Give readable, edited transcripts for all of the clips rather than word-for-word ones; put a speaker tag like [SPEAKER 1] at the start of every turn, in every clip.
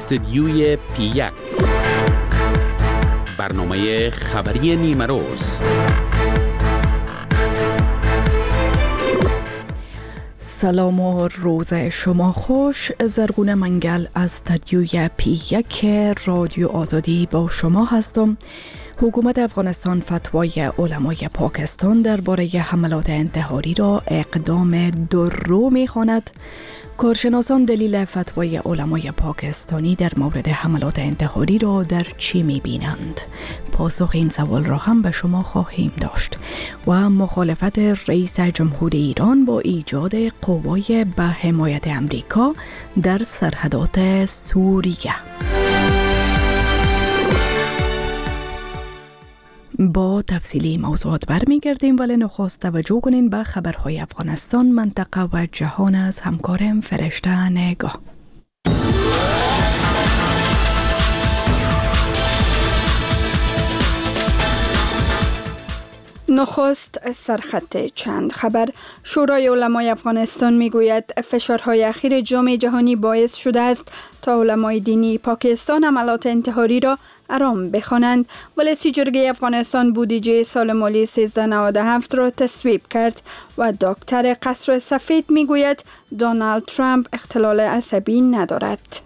[SPEAKER 1] استودیوی پی1 برنامه خبری نیمه روز.
[SPEAKER 2] سلام و روز شما خوش. زرغون منگل از استودیوی پی1 رادیو آزادی با شما هستم. حکومت افغانستان فتوای علمای پاکستان درباره حملات انتحاری را اقدام درو می‌خواند. کارشناسان دلیل فتوای علمای پاکستانی در مورد حملات انتحاری را در چی می‌بینند؟ پاسخ این سوال را هم به شما خواهیم داشت. و مخالفت رئیس جمهور ایران با ایجاد قوای به حمایت امریکا در سرحدات سوریه. با تفصیلی موضوعات برمیگردیم، ولی نخست توجه کنین به خبرهای افغانستان، منطقه و جهان از همکارم فرشته نگاه.
[SPEAKER 3] نخست سرخط چند خبر. شورای علمای افغانستان میگوید فشارهای اخیر جامعه جهانی باعث شده است تا علمای دینی پاکستان حملات انتحاری را آرام بخوانند. ولسی جرگه افغانستان بودجه سال مالی 1397 را تصویب کرد و دکتر قصر سفید میگوید دونالد ترامپ اختلال عصبی ندارد.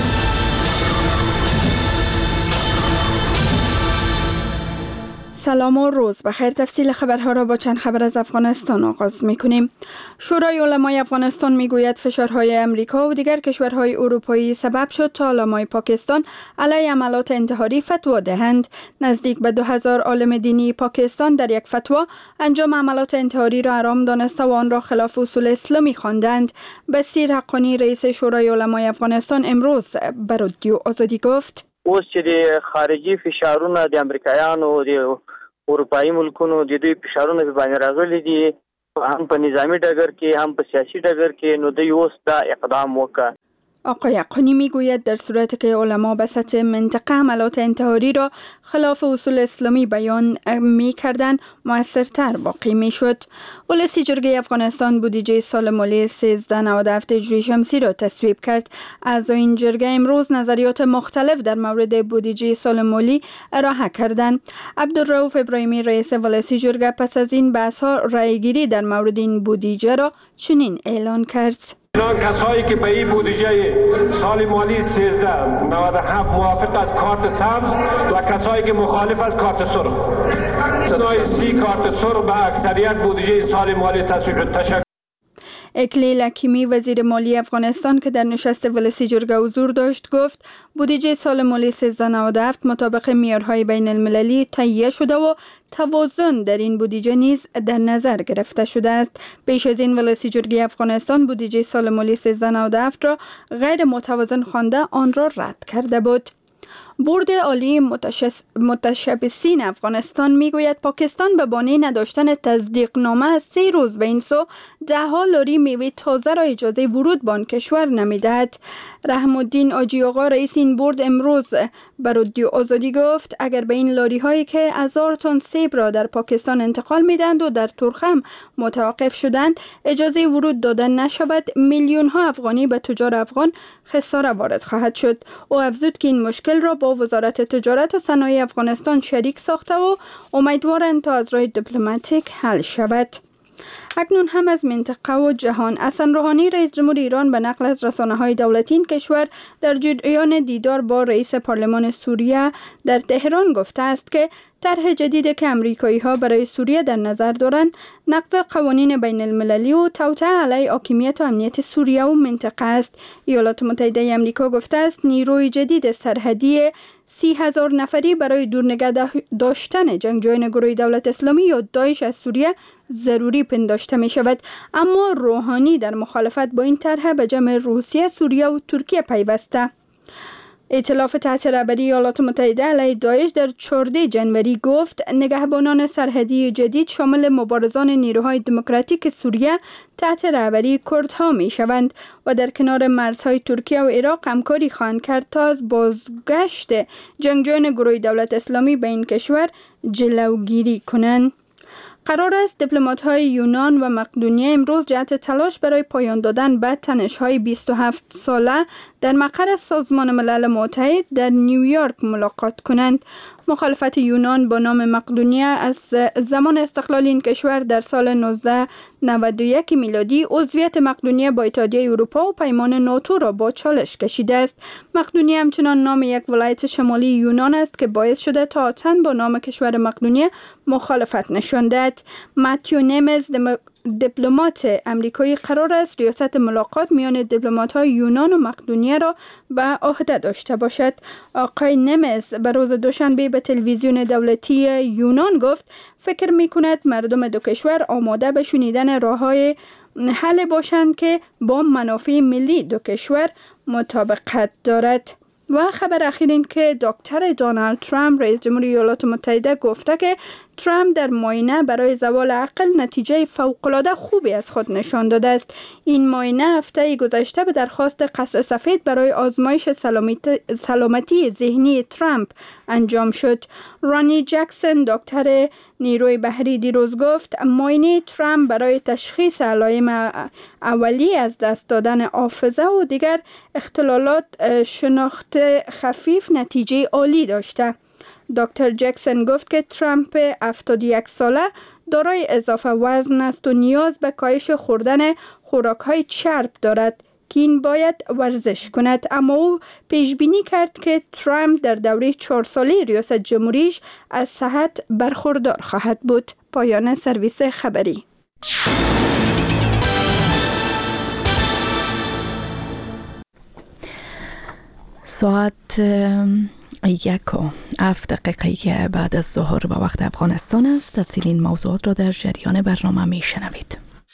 [SPEAKER 3] سلام و روز بخیر. تفصیل خبرها را با چند خبر از افغانستان آغاز می‌کنیم. شورای علمای افغانستان میگوید فشارهای امریکا و دیگر کشورهای اروپایی سبب شد تا علمای پاکستان علیه حملات انتحاری فتوا دهند. نزدیک به 2000 عالم دینی پاکستان در یک فتوا انجام حملات انتحاری را حرام دانسته و آن را خلاف اصول اسلامی خواندند. بصیر حقانی رئیس شورای علمای افغانستان امروز به رادیو آزادی گفت:
[SPEAKER 4] اوس چې د خارجي فشارونه د امریکایانو او د اروپایي ملکونو د دوی فشارونه په باندې راغلي دي، هم په نظامی ډګر کې هم په سیاسي ډګر کې، نو دوی اوس دا اقدام وکړ.
[SPEAKER 3] آقای حقانی میگوید در صورتی که علما به سطح منطقه حملات انتحاری را خلاف اصول اسلامی بیان می کردن مؤثرتر واقع می شد. ولسی جرگه افغانستان بودجه سال مالی 1397 هجری شمسی را تصویب کرد. اعضای این جرگه امروز نظریات مختلف در مورد بودجه سال مالی ارائه کردند. عبدالرؤوف ابراهیمی رئیس ولسی جرگه پس از این بحث ها رأیگیری در مورد این بودجه را چنین اعلان کرد:
[SPEAKER 5] کسایی که به این بودجه سال مالی 1397 موافق از کارت سبز و کسایی که مخالف از کارت سرخ، صدای 30 کارت سرخ به اکثریت بودجه سال مالی تصویب شد. تشکر.
[SPEAKER 3] اکلیل حکیمی وزیر مالی افغانستان که در نشست ولسی جرگه حضور داشت گفت بودجه سال مالی 1397 مطابق معیارهای بین المللی تهیه شده و توازن در این بودجه نیز در نظر گرفته شده است. پیش از این ولسی جرگه افغانستان بودجه سال مالی 1397 را غیر متوازن خوانده آن را رد کرده بود. بورد عالی متشبثین افغانستان میگوید پاکستان به بانه نداشتن تصدیق نامه از 3 روز به این سو 10 لاری میوه تازه را اجازه ورود به آن کشور نمیدهد. رحم الدین آجی آقا رئیس این بورد امروز به رادیو آزادی گفت اگر به این لاری هایی که 1000 تن سیب را در پاکستان انتقال میدند و در ترخم متوقف شدند اجازه ورود داده نشود، میلیون ها افغانی به تجار افغان خساره وارد خواهد شد. او افزود که این مشکل را با وزارت تجارت و صنایع افغانستان شریک ساخته و امیدوارند تا از راه دیپلماتیک حل شود. اکنون هم از منطقه و جهان. حسن روحانی رئیس جمهور ایران به نقل از رسانه‌های دولتی این کشور در جریان دیدار با رئیس پارلمان سوریه در تهران گفته است که طرح جدیدی که امریکایی‌ها برای سوریه در نظر دارند نقض قوانین بین المللی و توطئه علیه حاکمیت و امنیت سوریه و منطقه است. ایالات متحده آمریکا گفته است نیروی جدید سرحدی 30,000 نفری برای دورنگه داشتن جنگجویان گروه دولت اسلامی یا داعش از سوریه ضروری پنداشته می شود. اما روحانی در مخالفت با این طرح به جمع روسیه، سوریه و ترکیه پیوسته. ائتلاف تحت رهبری ایالات متحده علیه داعش در 14 جنوری گفت نگهبانان سرحدی جدید شامل مبارزان نیروهای دموکراتیک سوریه تحت رهبری کردها می شوند و در کنار مرزهای ترکیه و عراق همکاری خواهند کرد تا از بازگشت جنگجویان گروه دولت اسلامی به این کشور جلوگیری کنند. قرار است دیپلمات‌های یونان و مقدونیه امروز جهت تلاش برای پایان دادن به تنش‌های 27 ساله در مقر سازمان ملل متحد در نیویورک ملاقات کنند. مخالفت یونان با نام مقدونیه از زمان استقلال این کشور در سال 1991 میلادی عضویت مقدونیه با اتحادیه اروپا و پیمان ناتو را با چالش کشیده است. مقدونیه همچنان نام یک ولایت شمالی یونان است که باعث شده تا آتن با نام کشور مقدونیه مخالفت نشان دهد. ماتیو نیمز دیپلمات امریکایی قرار است ریاست ملاقات میان دیپلمات‌های یونان و مقدونیه را به عهده داشته باشد. آقای نیمز به روز دوشنبه به تلویزیون دولتی یونان گفت فکر می‌کند مردم دو کشور آماده به شنیدن راه‌های حل باشند که با منافع ملی دو کشور مطابقت دارد. و خبر اخیر این که دکتر دونالد ترامپ رئیس جمهوری ایالات متحده گفته که ترامپ در معاینه برای زوال عقل نتیجه فوق‌العاده خوبی از خود نشان داده است. این معاینه هفته گذشته به درخواست قصر سفید برای آزمایش سلامتی ذهنی ترامپ انجام شد. رانی جکسون دکتر نیروی بحری دیروز گفت معاینه ترامپ برای تشخیص علائم اولیه از دست دادن حافظه و دیگر اختلالات شناخت خفیف نتیجه عالی داشته. دکتر جکسون گفت که ترامپ 71 ساله دارای اضافه وزن است و نیاز به کاهش خوردن خوراک‌های چرب دارد که این باید ورزش کند، اما او پیش بینی کرد که ترامپ در دوره 4 ساله ریاست جمهوریش از صحت برخوردار خواهد بود. پایان سرویس خبری.
[SPEAKER 2] ساعت 1:07 بعد از ظهر به وقت افغانستان است. تفصیل این موضوعات را در جریان برنامه می شنوید.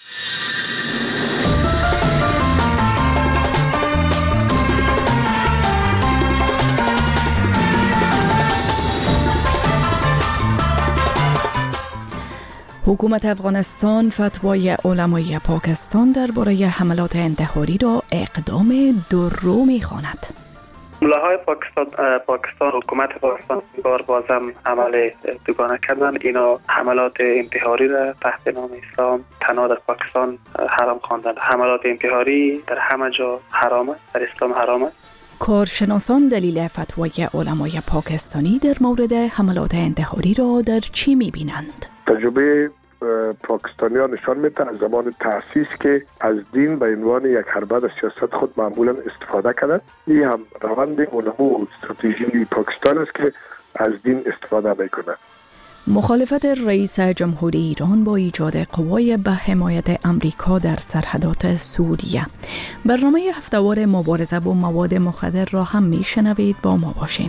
[SPEAKER 2] حکومت افغانستان فتوای علمای پاکستان درباره حملات انتحاری را اقدام درو می‌خواند.
[SPEAKER 6] ملاهای پاکستان حکومت پاکستان بار بازم عمل دوگانه کردن. اینا حملات انتحاری را تحت نام اسلام تنها در پاکستان حرام خواندن. حملات انتحاری در همه جا حرام است، در اسلام حرام است.
[SPEAKER 2] کارشناسان دلیل فتوای علمای پاکستانی در مورد حملات انتحاری را در چی می‌بینند؟
[SPEAKER 7] تجربه پاکستانیان نشان میده از زمان تأسیس که از دین به عنوان یک حربه در سیاست خود معمولا استفاده کردند. این هم روند نمو استراتژی پاکستان است که از دین استفاده میکنه.
[SPEAKER 2] مخالفت رئیس جمهوری ایران با ایجاد قوای به حمایت امریکا در سرحدات سوریه. برنامه هفته‌وار مبارزه با مواد مخدر را هم میشنوید. با ما باشین.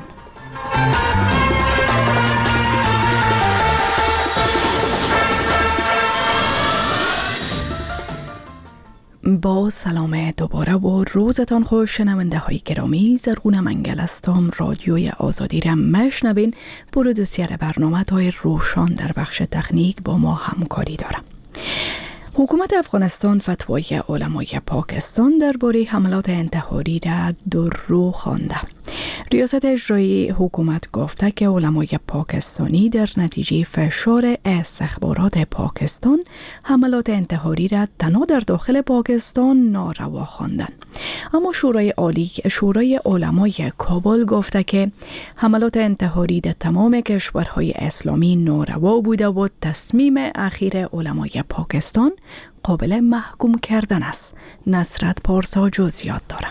[SPEAKER 2] با سلام دوباره و روزتان خوش شنونده های گرامی. زرغونه منگل هستم. رادیوی آزادی را میشنوین. پرودوسر برنامه تای روشان در بخش تکنیک با ما همکاری دارم. حکومت افغانستان فتوای علمای پاکستان درباره حملات انتحاری را درو خوانده. ریاست اجرایی حکومت گفته که علمای پاکستانی در نتیجه فشار استخبارات پاکستان حملات انتحاری را تنها در داخل پاکستان ناروا خواندند. اما شورای علمای کابل گفته که حملات انتحاری در تمام کشورهای اسلامی ناروا بوده و تصمیم اخیر علمای پاکستان قابل محکوم کردن است. نصرت پارسا جزئیات دارد.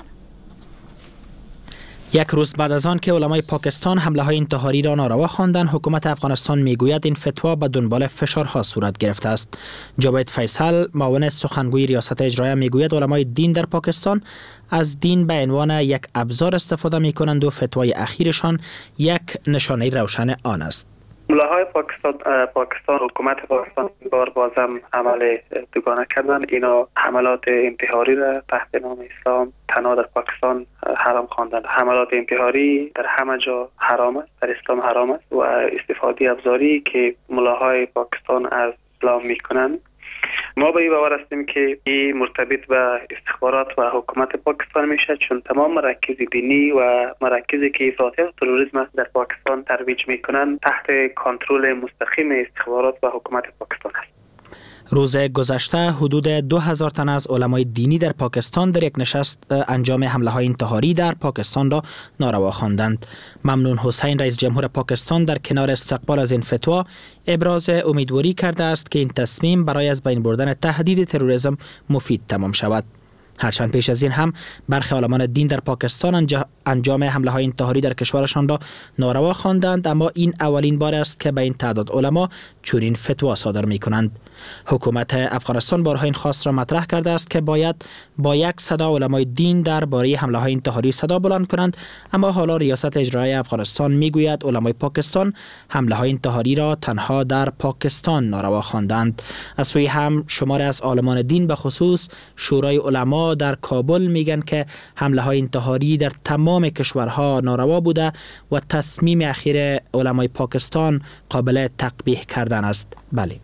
[SPEAKER 8] یک روز بعد از آن که علمای پاکستان حمله های انتحاری را ناروا خواندند، حکومت افغانستان میگوید این فتوا به دنبال فشارها صورت گرفته است. جاوید فیصل، معاون سخنگوی ریاست اجرایی، میگوید علمای دین در پاکستان از دین به عنوان یک ابزار استفاده میکنند و فتوای اخیرشان یک نشانه روشن آن است.
[SPEAKER 6] ملاهای پاکستان حکومت پاکستان بار بازم عمل دوگانه کردن. اینا حملات انتحاری را تحت نام اسلام تنها در پاکستان حرام خواندن. حملات انتحاری در همه جا حرام است، در اسلام حرام است و استفاده ابزاری که ملاهای پاکستان از اسلام میکنند ما به این باور هستیم که این مرتبط به استخبارات و حکومت پاکستان میشه، چون تمام مراکز دینی و مراکزی که افراطیت و تروریسم در پاکستان ترویج میکنن تحت کنترل مستقیم استخبارات و حکومت پاکستان است.
[SPEAKER 8] روز گذشته حدود 2000 تن از علمای دینی در پاکستان در یک نشست انجام حمله‌های انتحاری در پاکستان را ناروا خواندند. ممنون حسین رئیس جمهور پاکستان در کنار استقبال از این فتوا ابراز امیدواری کرده است که این تصمیم برای از بین بردن تهدید تروریسم مفید تمام شود. هرچند پیش از این هم برخی علمان دین در پاکستان انجام حمله‌های انتحاری در کشورشان را ناروا خواندند، اما این اولین بار است که به این تعداد علما چنین فتوا صادر می‌کنند. حکومت افغانستان بارها این خواست را مطرح کرده است که باید با یک صدا علمای دین درباره حمله‌های انتحاری صدا بلند کنند، اما حالا ریاست اجرایی افغانستان میگوید علمای پاکستان حمله‌های انتحاری را تنها در پاکستان ناروا خواندند. از سوی هم شماری از عالمان دین به خصوص شورای علما در کابل میگن که حمله‌های انتحاری در تمام کشورها ناروا بوده و تصمیم اخیر علمای پاکستان قابل تقبیح کردن است. بله.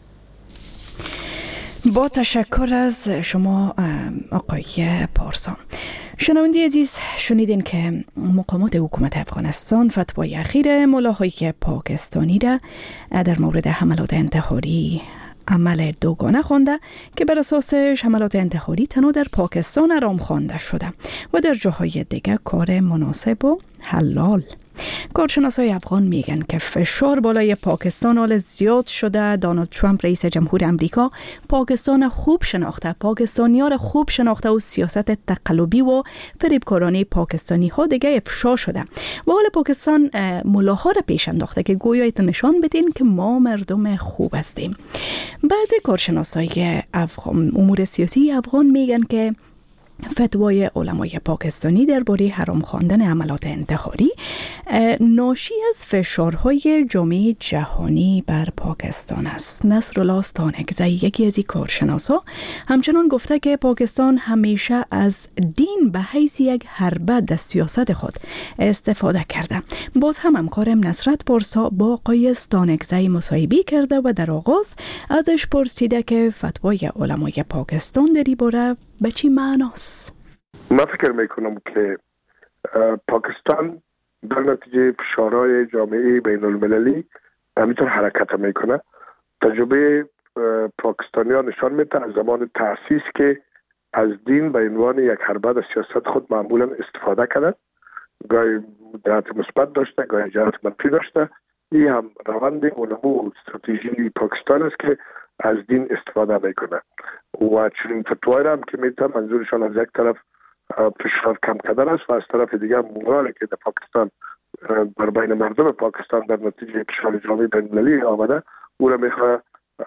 [SPEAKER 2] با تشکر از شما آقای پارسا. شنونده عزیز، شنیدین که مقامات حکومت افغانستان فتوای اخیر ملاهای پاکستانی را در مورد حملات انتحاری عمل دوگانه خوانده که بر اساسش حملات انتحاری تنها در پاکستان حرام خوانده شده و در جاهای دیگه کار مناسب و حلال. کارشناسای افغان میگن که فشار بالای پاکستان حال زیاد شده. دونالد ترامپ رئیس جمهور امریکا پاکستان خوب شناخته، پاکستانی‌ها را خوب شناخته و سیاست تقلبی و فریبکارانه پاکستانی ها دیگه افشا شده و حال پاکستان ملاها را پیش انداخته که گویا نشان بدین که ما مردم خوب هستیم. بعضی کارشناسای افغان امور سیاسی افغان میگن که فتوای علمای پاکستانی درباره حرام خواندن حملات انتحاری ناشی از فشارهای جامعه جهانی بر پاکستان است. نصرالله استانکزی، یکی از این کارشناسا، همچنان گفته که پاکستان همیشه از دین به حیث یک حربه در سیاست خود استفاده کرده. باز هم همکارم نصرت پارسا با آقای استانکزی مصاحبه کرده و در آغاز ازش پرسیده که فتوای علمای پاکستان در این باره به چی معناست؟
[SPEAKER 7] من فکر میکنم که پاکستان در نتیجه فشارهای جامعه بین المللی همینطور حرکت میکنه. تجربه پاکستانیان نشان میده از زمان تأسیس که از دین به عنوان یک حربه در سیاست خود معمولا استفاده کردن. گاهی جهت مثبت داشته، گاهی جهت منفی داشته. این هم روند نمو استراتژی پاکستان است که از دین استفاده میکنه و چنین فتوایی هم که میتونه منظورشان از یک طرف فشار کم کردن است و از طرف دیگر مورالی که در پاکستان بر بین مردم پاکستان در نتیجه فشار جامعه بین‌المللی آمده او را میخواه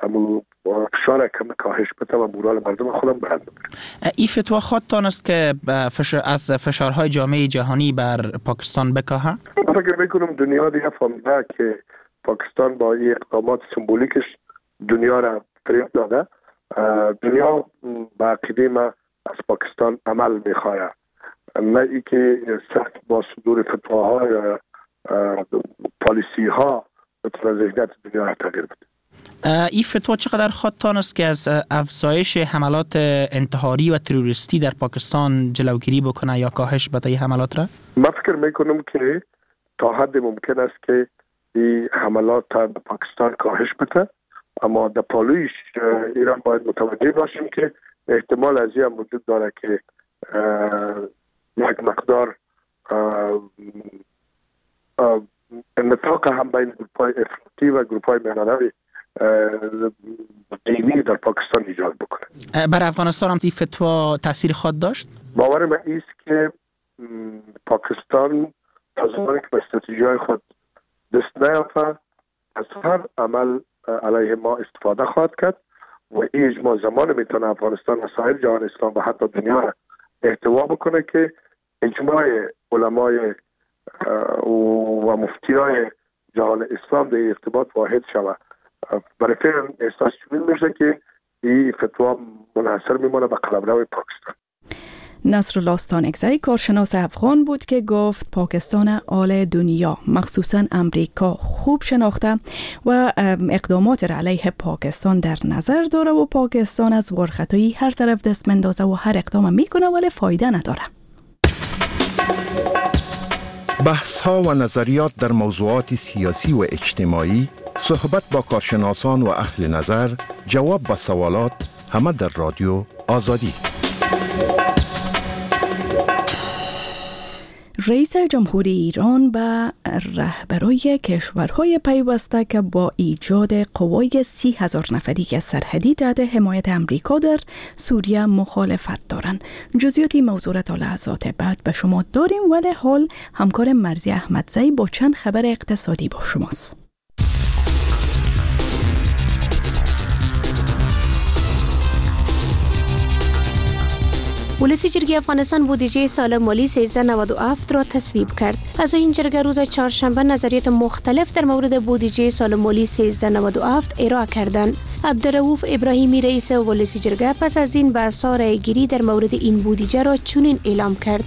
[SPEAKER 7] فشار کم کاهش بده و مورال مردم خودم بلند بکنه.
[SPEAKER 8] این فتوا خودتان است که از فشارهای جامعه جهانی بر پاکستان بکاهه؟
[SPEAKER 7] من فکر میکنم دنیا دیگه فهمیده که پاکستان با این اقدامات سمبولیکش دنیا را فریب داده. دنیا با عقیده ما از پاکستان عمل میخواه، نه ای که سخت با صدور فتواها یا پالیسی ها بتونه ذهنیت دنیا را تغییر بده.
[SPEAKER 8] این فتوا چقدر خودتان است که از افزایش حملات انتحاری و تروریستی در پاکستان جلوگیری بکنه یا کاهش بده این حملات را؟
[SPEAKER 7] من فکر میکنم که تا حد ممکن است که این حملات در پاکستان کاهش بده، اما در پالویش ایران باید متوجه باشیم که احتمال از این وجود داره که یک مقدار نطاق هم بین گروپ‌های افراطی و گروپ‌های میانروی دینی در پاکستان ایجاد بکنه.
[SPEAKER 8] بر افغانستان هم این فتوا تاثیر خود داشت؟
[SPEAKER 7] باور من است که پاکستان تا زمانی که به استراتژی‌های خود دست نیافته از هر عمل علیه ما استفاده خواهد کرد و این اجماع زمان میتونه افغانستان و سایر جهان اسلام و حتی دنیا را احتوا بکنه که اجماع علمای و مفتیای جهان اسلام در ارتباط واحد شود. برای فعلا احساس چنین میشه که این فتوا منحصر میمونه به قلمرو پاکستان.
[SPEAKER 2] نصرالله استانکزی کارشناس افغان بود که گفت پاکستان آل دنیا مخصوصاً امریکا خوب شناخته و اقدامات را علیه پاکستان در نظر داره و پاکستان از وارخطایی هر طرف دست مندازه و هر اقدام میکنه ولی فایده نداره.
[SPEAKER 9] بحث ها و نظریات در موضوعات سیاسی و اجتماعی، صحبت با کارشناسان و اهل نظر، جواب به سوالات، همه در رادیو آزادی.
[SPEAKER 2] رئیس جمهوری ایران به رهبرای کشورهای پیوسته که با ایجاد قوای 30,000 نفری سرحدی تحت حمایت امریکا در سوریه مخالفت دارند. جزئیاتی موضوع تا لحظات بعد به شما داریم، ولی حال همکار مرزی احمدزی با چند خبر اقتصادی با شماست.
[SPEAKER 10] ولسی جرگه افغانستان بودجه سال مالی 1397 را تصویب کرد. از این جرگه روز چهارشنبه نظریات مختلف در مورد بودجه سال مالی 1397 ارائه کردند. عبدالرؤوف ابراهیمی رئیس ولسی جرگه پس از این بحث رای گیری در مورد این بودجه را چنین اعلام کرد: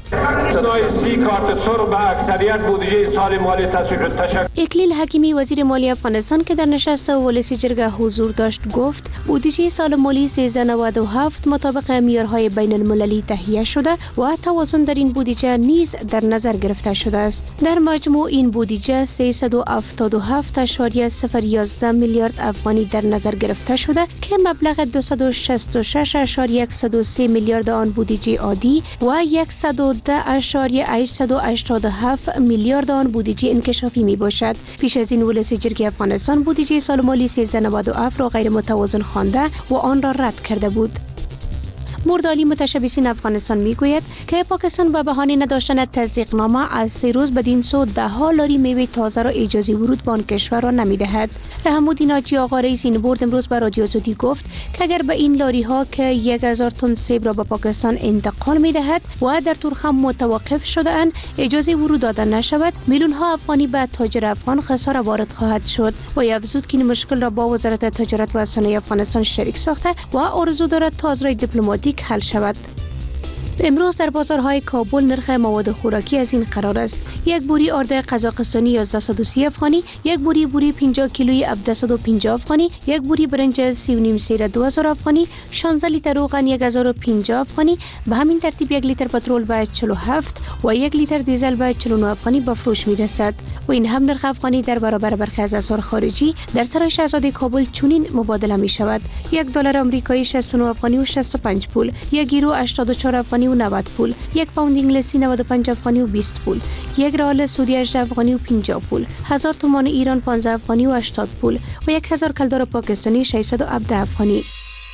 [SPEAKER 10] اکلیل حکیمی وزیر مالی افغانستان که در نشست ولسی جرگه حضور داشت گفت بودجه سال مالی 1397 مطابق معیارهای بین المللی تهیه شده و توازن در این بودجه نیز در نظر گرفته شده است. در مجموع این بودجه 377.011 میلیارد افغانی در نظر گرفته شده که مبلغ 266.103 میلیارد آن بودجه عادی و 110.887 میلیارد آن بودجه انکشافی می باشد. پیش از این ولسی جرگه افغانستان بودجه سال مالی 1397 را غیر متوازن خوانده و آن را رد کرده بود. مردالی متشبثین افغانستان میگوید که پاکستان به بهانه نداشتن تصدیقنامه از 3 روز بدین سو 10 لاری میوه تازه را اجازه ورود به آن کشور را نمیدهد. رحم‌الدین حاجی آقا رئیس این بورد امروز به رادیو آزادی گفت که اگر به این لاری ها که 1000 تن سیب را به پاکستان انتقال میدهد و در تورخم متوقف شده اند اجازه ورود داده نشود، میلیون ها افغانی به تاجر افغان خساره وارد خواهد شد. و افزود که این مشکل را با وزارت تجارت و صنایع افغانستان شریک ساخته و آرزو دارد تا از راه دیپلماتیک حل شود. امروز در بازارهای کابل نرخ مواد خوراکی از این قرار است: یک بوری آرد قزاقستانی 1130 افغانی، یک بوری 50 کیلویی 1750 افغانی، یک بوری برنج 3.5 سیر 2000 افغانی، 16 لیتر روغن 1050 افغانی، به همین ترتیب 1 لیتر پترول به 47 و 1 لیتر دیزل به 49 افغانی به فروش می رسد. و این هم نرخ افغانی در برابر برخی از اسعار خارجی در سرای شاهزاده کابل چنین مبادله می شود: 1 دلار آمریکایی 69 افغانی و 65 پول، 1 یورو 84 افغانی و 90 پول، 1 پوند انگلیسی 95 افغانی و 20 پول، 1 ریال سعودی 18 افغانی و 50 پول، 1000 تومان ایران 15 افغانی و 80 پول و 1000 کلدار پاکستانی 617 افغانی.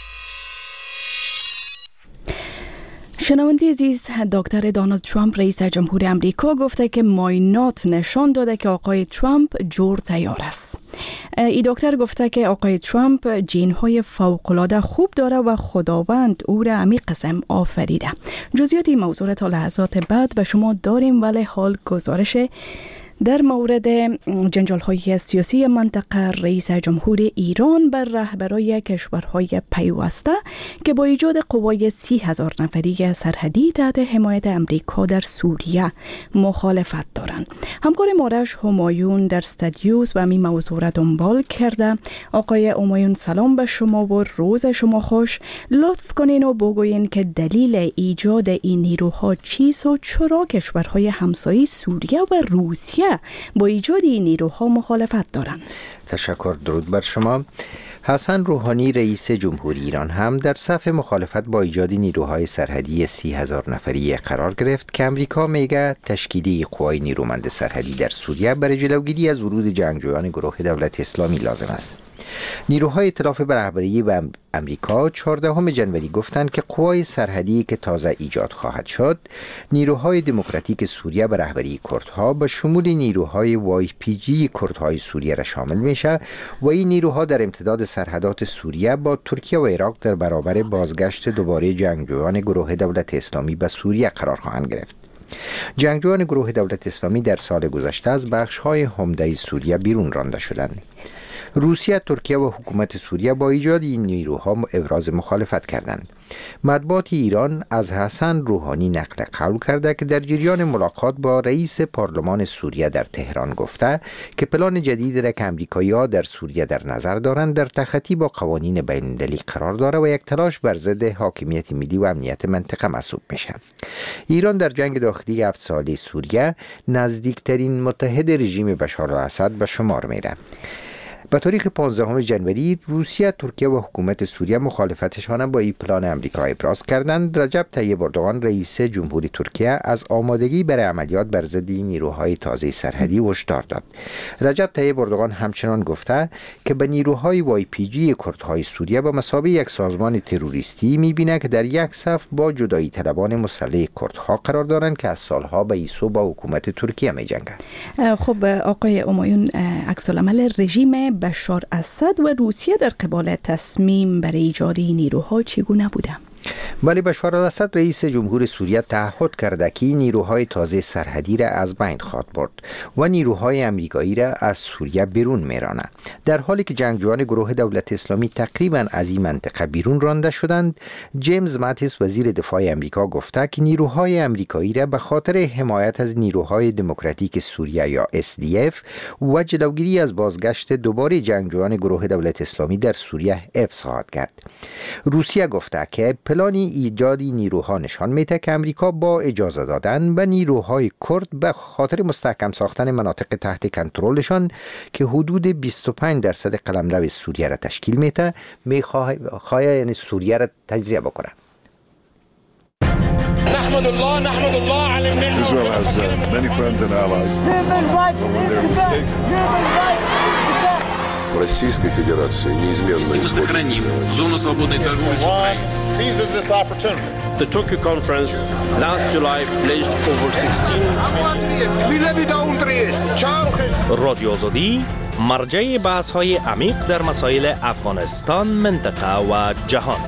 [SPEAKER 2] شنونده عزیز، دکتر دونالد ترامپ رئیس جمهور امریکا گفته که معاینات نشان داده که آقای ترامپ جور تیار است. این دکتر گفته که آقای ترامپ جین‌های فوق‌العاده خوب داره و خداوند او را همین قسم آفریده. جزئیات این موضوع تا لحظات بعد به شما داریم، ولی حال گزارش در مورد جنجال‌های سیاسی منطقه رئیس جمهور ایران بر رهبرای کشورهای پیوسته که با ایجاد قوای 30,000 نفری سرحدی تحت حمایت امریکا در سوریه مخالفت دارند. همکار مارش همایون در استودیوس و این موضوع را دنبال کرده. آقای همایون سلام به شما و روز شما خوش. لطف کنین و بگوین که دلیل ایجاد این نیروها چیست و چرا کشورهای همسایه سوریه و روسیه با ایجاد این نیروها مخالفت دارند؟
[SPEAKER 11] تشکر. درود بر شما. حسن روحانی رئیس جمهوری ایران هم در صف مخالفت با ایجاد نیروهای سرحدی 30,000 نفری قرار گرفت که امریکا میگه تشکیلی قوای نیرومند سرحدی در سوریه برای جلوگیری از ورود جنگجویان گروه دولت اسلامی لازم است. نیروهای ائتلاف به رهبری به امریکا 14 ژانویه گفتند که قوای سرحدی که تازه ایجاد خواهد شد نیروهای دموکراتیک سوریه به رهبری کردها به شمول نیروهای YPG کردهای سوریه را شامل میشه و این نیروها در امتداد سرحدات سوریه با ترکیه و عراق در برابر بازگشت دوباره جنگجویان گروه دولت اسلامی به سوریه قرار خواهند گرفت. جنگجویان گروه دولت اسلامی در سال گذشته از بخش‌های عمده سوریه بیرون رانده شدند. روسیه، ترکیه و حکومت سوریه با ایجاد این نیروها ابراز مخالفت کردند. مطبوعات ایران از حسن روحانی نقل قول کرده که در جریان ملاقات با رئیس پارلمان سوریه در تهران گفته که پلان جدید را که امریکایی‌ها در سوریه در نظر دارند در تخطی با قوانین بین‌المللی قرار دارد و یک تلاش بر ضد حاکمیت ملی و امنیت منطقه محسوب میشه. ایران در جنگ داخلی 7 ساله سوریه نزدیکترین متحد رژیم بشار الاسد به شمار میره. به تاریخ 15 جنوری روسیه، ترکیه و حکومت سوریه مخالفتشان با این پلان امریکا ابراز کردند. رجب طیب اردوغان رئیس جمهوری ترکیه از آمادگی برای عملیات بر ضد نیروهای تازه سرحدی هشدار داد. رجب طیب اردوغان همچنان گفته که به نیروهای YPG کردهای سوریه به مثابه یک سازمان تروریستی می‌بینه که در یک صف با جدایی طلبان مسلح کردها قرار دارند که از سالها به ایسو با حکومت ترکیه می‌جنگند.
[SPEAKER 2] خب آقای همایون، عکس‌العمل رژیم بشار اسد و روسیه در قبال تصمیم برای ایجاد نیروها چگونه بوده؟
[SPEAKER 11] ولی بشار الاسد رئیس جمهور سوریه تعهد کرده که نیروهای تازه سرحدی را از بین خواهد برد و نیروهای امریکایی را از سوریه بیرون میرانه. در حالی که جنگجویان گروه دولت اسلامی تقریبا از این منطقه بیرون رانده شدند، جیمز ماتیس وزیر دفاع امریکا گفته که نیروهای امریکایی را به خاطر حمایت از نیروهای دموکراتیک سوریه یا SDF و جلوگیری از بازگشت دوباره جنگجویان گروه دولت اسلامی در سوریه حفظ خواهد کرد. روسیه گفته که پلانی ایجادی نیروها نشان میده که امریکا با اجازه دادن به نیروهای کرد به خاطر مستحکم ساختن مناطق تحت کنترلشان که حدود 25% قلمرو سوریه را تشکیل میده میخواه یعنی سوریه را تجزیه بکنه.
[SPEAKER 12] نحمد الله على النعمة. Israel has many friends and allies. But when they're mistaken. Российской Федерации неизменно
[SPEAKER 1] сохраним зону свободной торговли с Украиной.
[SPEAKER 12] Seizes this opportunity. The Tokyo conference last July pledged over 16
[SPEAKER 13] رادیو آزادی مرجع بحث‌های عمیق در مسائل افغانستان، منطقه و جهان.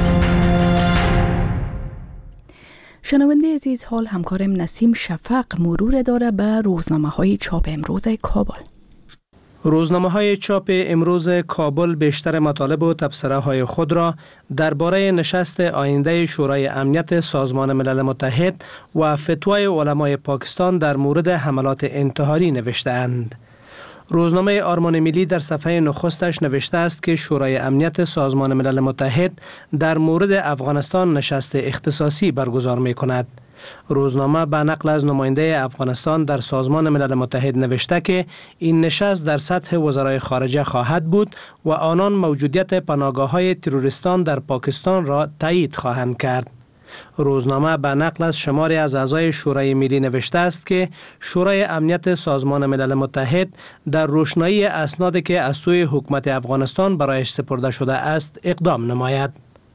[SPEAKER 2] شنونده عزیز، حال همکارم نسیم شفق مرور داره به روزنامه‌های چاپ امروز کابل.
[SPEAKER 14] روزنامه‌های چاپ امروز کابل بیشتر مطالب و تبصره‌های خود را درباره نشست آینده شورای امنیت سازمان ملل متحد و فتوای علمای پاکستان در مورد حملات انتحاری نوشته‌اند. روزنامه آرمان ملی در صفحه نخستش نوشته است که شورای امنیت سازمان ملل متحد در مورد افغانستان نشست اختصاصی برگزار می‌کند. روزنامه به نقل از نماینده افغانستان در سازمان ملل متحد نوشته که این نشست در سطح وزرای خارجه خواهد بود و آنان موجودیت پناهگاه‌های تروریستان در پاکستان را تایید خواهند کرد. روزنامه به نقل از شماری از اعضای شورای ملی نوشته است که شورای امنیت سازمان ملل متحد در روشنایی اسنادی که از سوی حکومت افغانستان برایش سپرده شده است اقدام نماید.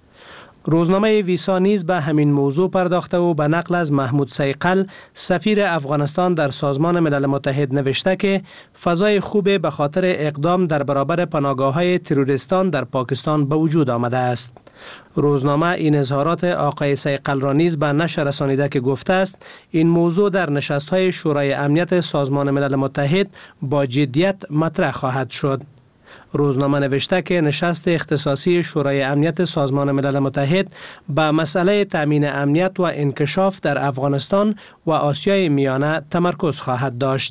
[SPEAKER 14] روزنامه ویسا نیز به همین موضوع پرداخته و به نقل از محمود صیقل سفیر افغانستان در سازمان ملل متحد نوشته که فضای خوب به خاطر اقدام در برابر پناهگاه‌های تروریستان در پاکستان به وجود آمده است. روزنامه این اظهارات آقای صیقل را نیز به نشر رسانیده که گفته است این موضوع در نشست‌های شورای امنیت سازمان ملل متحد با جدیت مطرح خواهد شد. روزنامه نوشته که نشست اختصاصی شورای امنیت سازمان ملل متحد به مسئله تامین امنیت و انکشاف در افغانستان و آسیای میانه تمرکز خواهد داشت.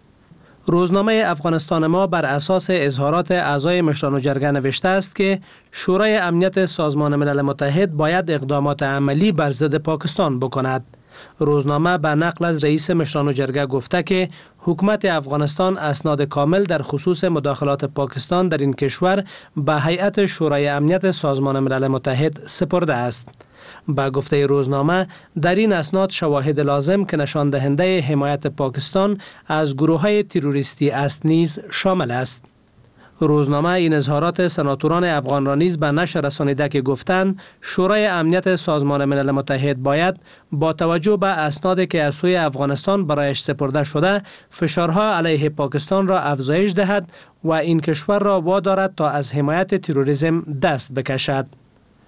[SPEAKER 14] روزنامه افغانستان ما بر اساس اظهارات اعضای مشران جرگه نوشته است که شورای امنیت سازمان ملل متحد باید اقدامات عملی بر ضد پاکستان بکند. روزنامه به نقل از رئیس مشران جرگه گفته که حکومت افغانستان اسناد کامل در خصوص مداخلات پاکستان در این کشور به هیئت شورای امنیت سازمان ملل متحد سپرده است. با گفته روزنامه در این اسناد شواهد لازم که نشان دهنده حمایت پاکستان از گروه‌های تروریستی است نیز شامل است. روزنامه این اظهارات سناتوران افغان را نیز به نشر رسانیده که گفتند شورای امنیت سازمان ملل متحد باید با توجه به اسنادی که از سوی افغانستان برایش سپرده شده فشارها علیه پاکستان را افزایش دهد و این کشور را وادارد تا از حمایت تروریسم دست بکشد.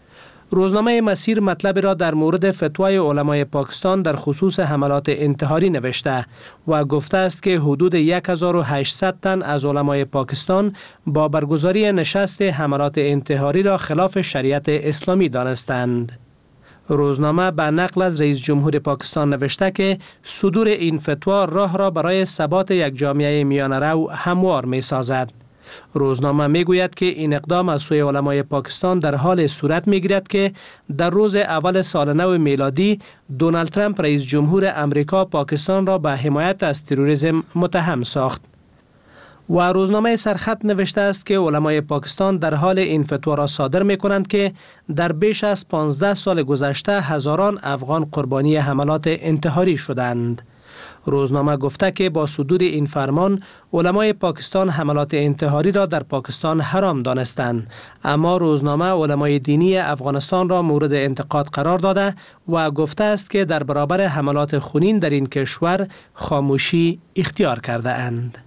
[SPEAKER 14] روزنامه مسیر مطلب را در مورد فتوای علمای پاکستان در خصوص حملات انتحاری نوشته و گفته است که حدود 1800 تن از علمای پاکستان با برگزاری نشست حملات انتحاری را خلاف شریعت اسلامی دانستند. روزنامه به نقل از رئیس جمهور پاکستان نوشته که صدور این فتوا راه را برای ثبات یک جامعه میانه‌رو هموار می سازد. روزنامه می گوید که این اقدام از سوی علمای پاکستان در حال صورت می گیرد که در روز اول سال نو میلادی دونالد ترامپ رئیس جمهور امریکا پاکستان را به حمایت از تروریسم متهم ساخت. و روزنامه سرخط نوشته است که علمای پاکستان در حال این فتوا را صادر می کنند که در بیش از 15 سال گذشته هزاران افغان قربانی حملات انتحاری شدند. روزنامه گفته که با صدور این فرمان علمای پاکستان حملات انتحاری را در پاکستان حرام دانستند، اما روزنامه علمای دینی افغانستان را مورد انتقاد قرار داده و گفته است که در برابر حملات خونین در این کشور خاموشی اختیار کرده اند.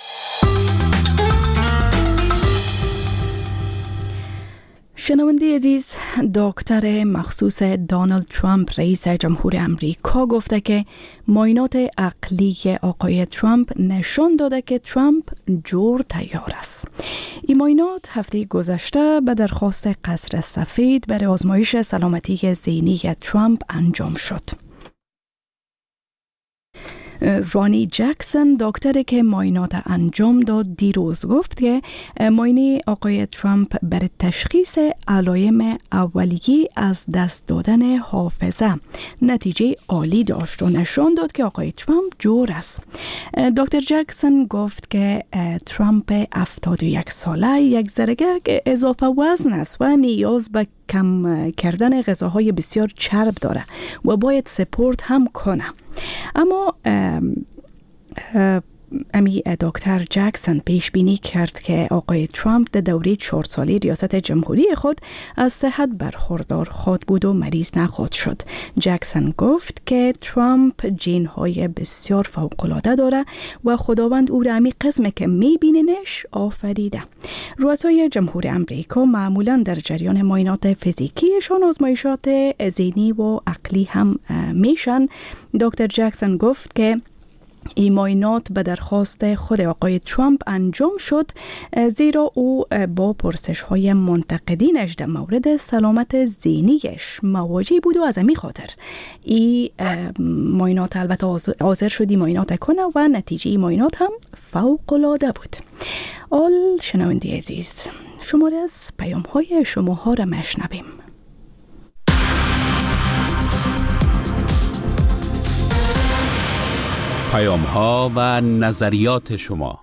[SPEAKER 2] شنونده عزیز، دکتر مخصوص دونالد ترامپ رئیس جمهور امریکا گفته که معاینات عقلی آقای ترامپ نشان داده که ترامپ جور تیار است. این معاینات هفته گذشته به درخواست قصر سفید برای آزمایش سلامتی ذهنی ترامپ انجام شد. رانی جکسون دکتری که معاینات انجام داد دیروز گفت که معاینه آقای ترامپ برای تشخیص علائم اولیه از دست دادن حافظه نتیجه عالی داشت و نشان داد که آقای ترامپ جور است. دکتر جکسون گفت که ترامپ 71 ساله یک ذره اضافه وزن است و نیاز به کم کردن غذاهای بسیار چرب داره و باید سپورت هم کنه. اما دکتر جکسون پیش بینی کرد که آقای ترامپ در دوره 4 ساله ریاست جمهوری خود از صحت برخوردار خود بود و مریض نخواهد شد. جکسون گفت که ترامپ جین‌های بسیار فوق‌العاده داره و خداوند او را همی قسمه که میبیننش آفریده. رؤسای جمهور امریکا معمولا در جریان معاینات فیزیکیشان آزمایشات ذهنی و عقلی هم میشن. دکتر جکسون گفت که این معاینات به درخواست خود آقای ترامپ انجام شد، زیرا او با پرسش های منتقدینش در مورد سلامت ذهنیش مواجه بود و از همین خاطر این معاینات البته حاضر شدی معاینات کنه و نتیجه معاینات هم فوق العاده بود. آل شنونده عزیز، شماره از پیام های شما ها را مشنویم.
[SPEAKER 15] پیام ها و نظریات شما.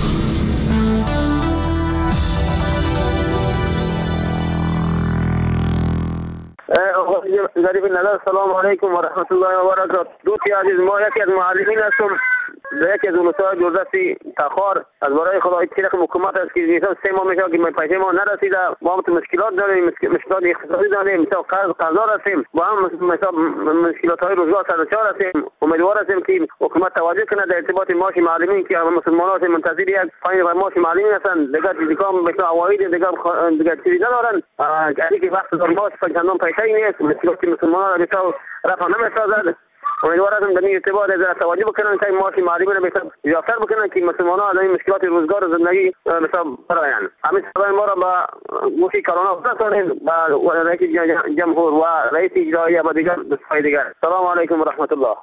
[SPEAKER 4] ظریف نظر، سلام علیکم و رحمت الله و برکاته. دوستی عزیز، ما یکی از معلمین هستم در یکی از ولایت‌های دولتی تخار. از برای خدا این حکومت است که مثلا 3 ماه میشه که پیسه ما نرسیده، با هم مشکلات داریم، مشکلات اقتصادی داریم، مثلا قرض هستیم، با هم مثلا مشکلات‌های روزگار سرچار هستیم. امیدوار هستیم که حکومت توجه کنه در ارتباط معاش معلمین که مسلمانان منتظر یک فایل معاش معلمین هستند. دیگه دیگه مثلا عواید دیگه چیزی ندارن. که وقت دار معاش چندان پیسه نیست، مشکلات مسلمانان را مثلا رفع نمی‌سازد. امیدوار هستم در این ارتباط از توجه بکنن که معاش معلمین مثلا زیادتر بکنن که مسلمانان از این مشکلات روزگار و زندگی مثلا برآیند. همین سبب ما را با گوشی کرونا فرستادیم با رئیس جمهور و رئیس اجرایی و دیگر دوستای دیگر. سلام علیکم و رحمت الله.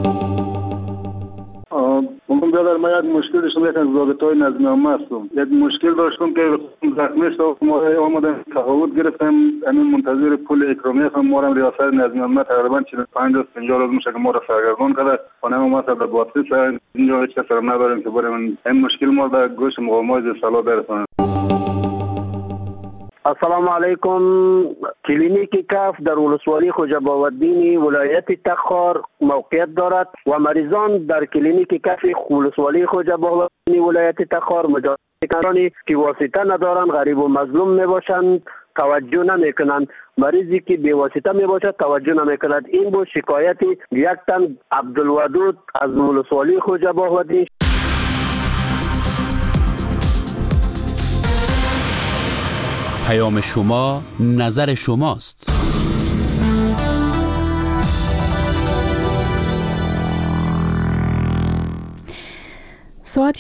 [SPEAKER 16] برادر، ما یک مشکل داشتم، یک از ضابطه‌های نظم عامه هستم. یک مشکل داشتم که زخمی شدم، ما آمدن تقاعد گرفتم، همین منتظر پول اکرامیه هم. ما هم ریاست نظم عامه تقریبا 45 روز 50 روز میشه که ما را سرگردان کرده. خانه ما در باتری سر اینجا هیچ کس هم نداریم که بریم این مشکل ما در گوش مقامات صلاح برسانیم.
[SPEAKER 17] السلام علیکم. کلینیک کف در ولسوالی خوجا باودین ولایت تخار موقعیت دارد و مریضان در کلینیک کف ولسوالی خوجا باودین ولایت تخار مجاهدین که واسطه ندارند، غریب و مظلوم میباشند، توجه نمیکنند. مریضی که بی واسطه میباشد توجه نمیکند. این بود شکایت یک تن عبدالودود از ولسوالی خوجا باودین.
[SPEAKER 15] پیام شما نظر شماست.
[SPEAKER 2] ساعت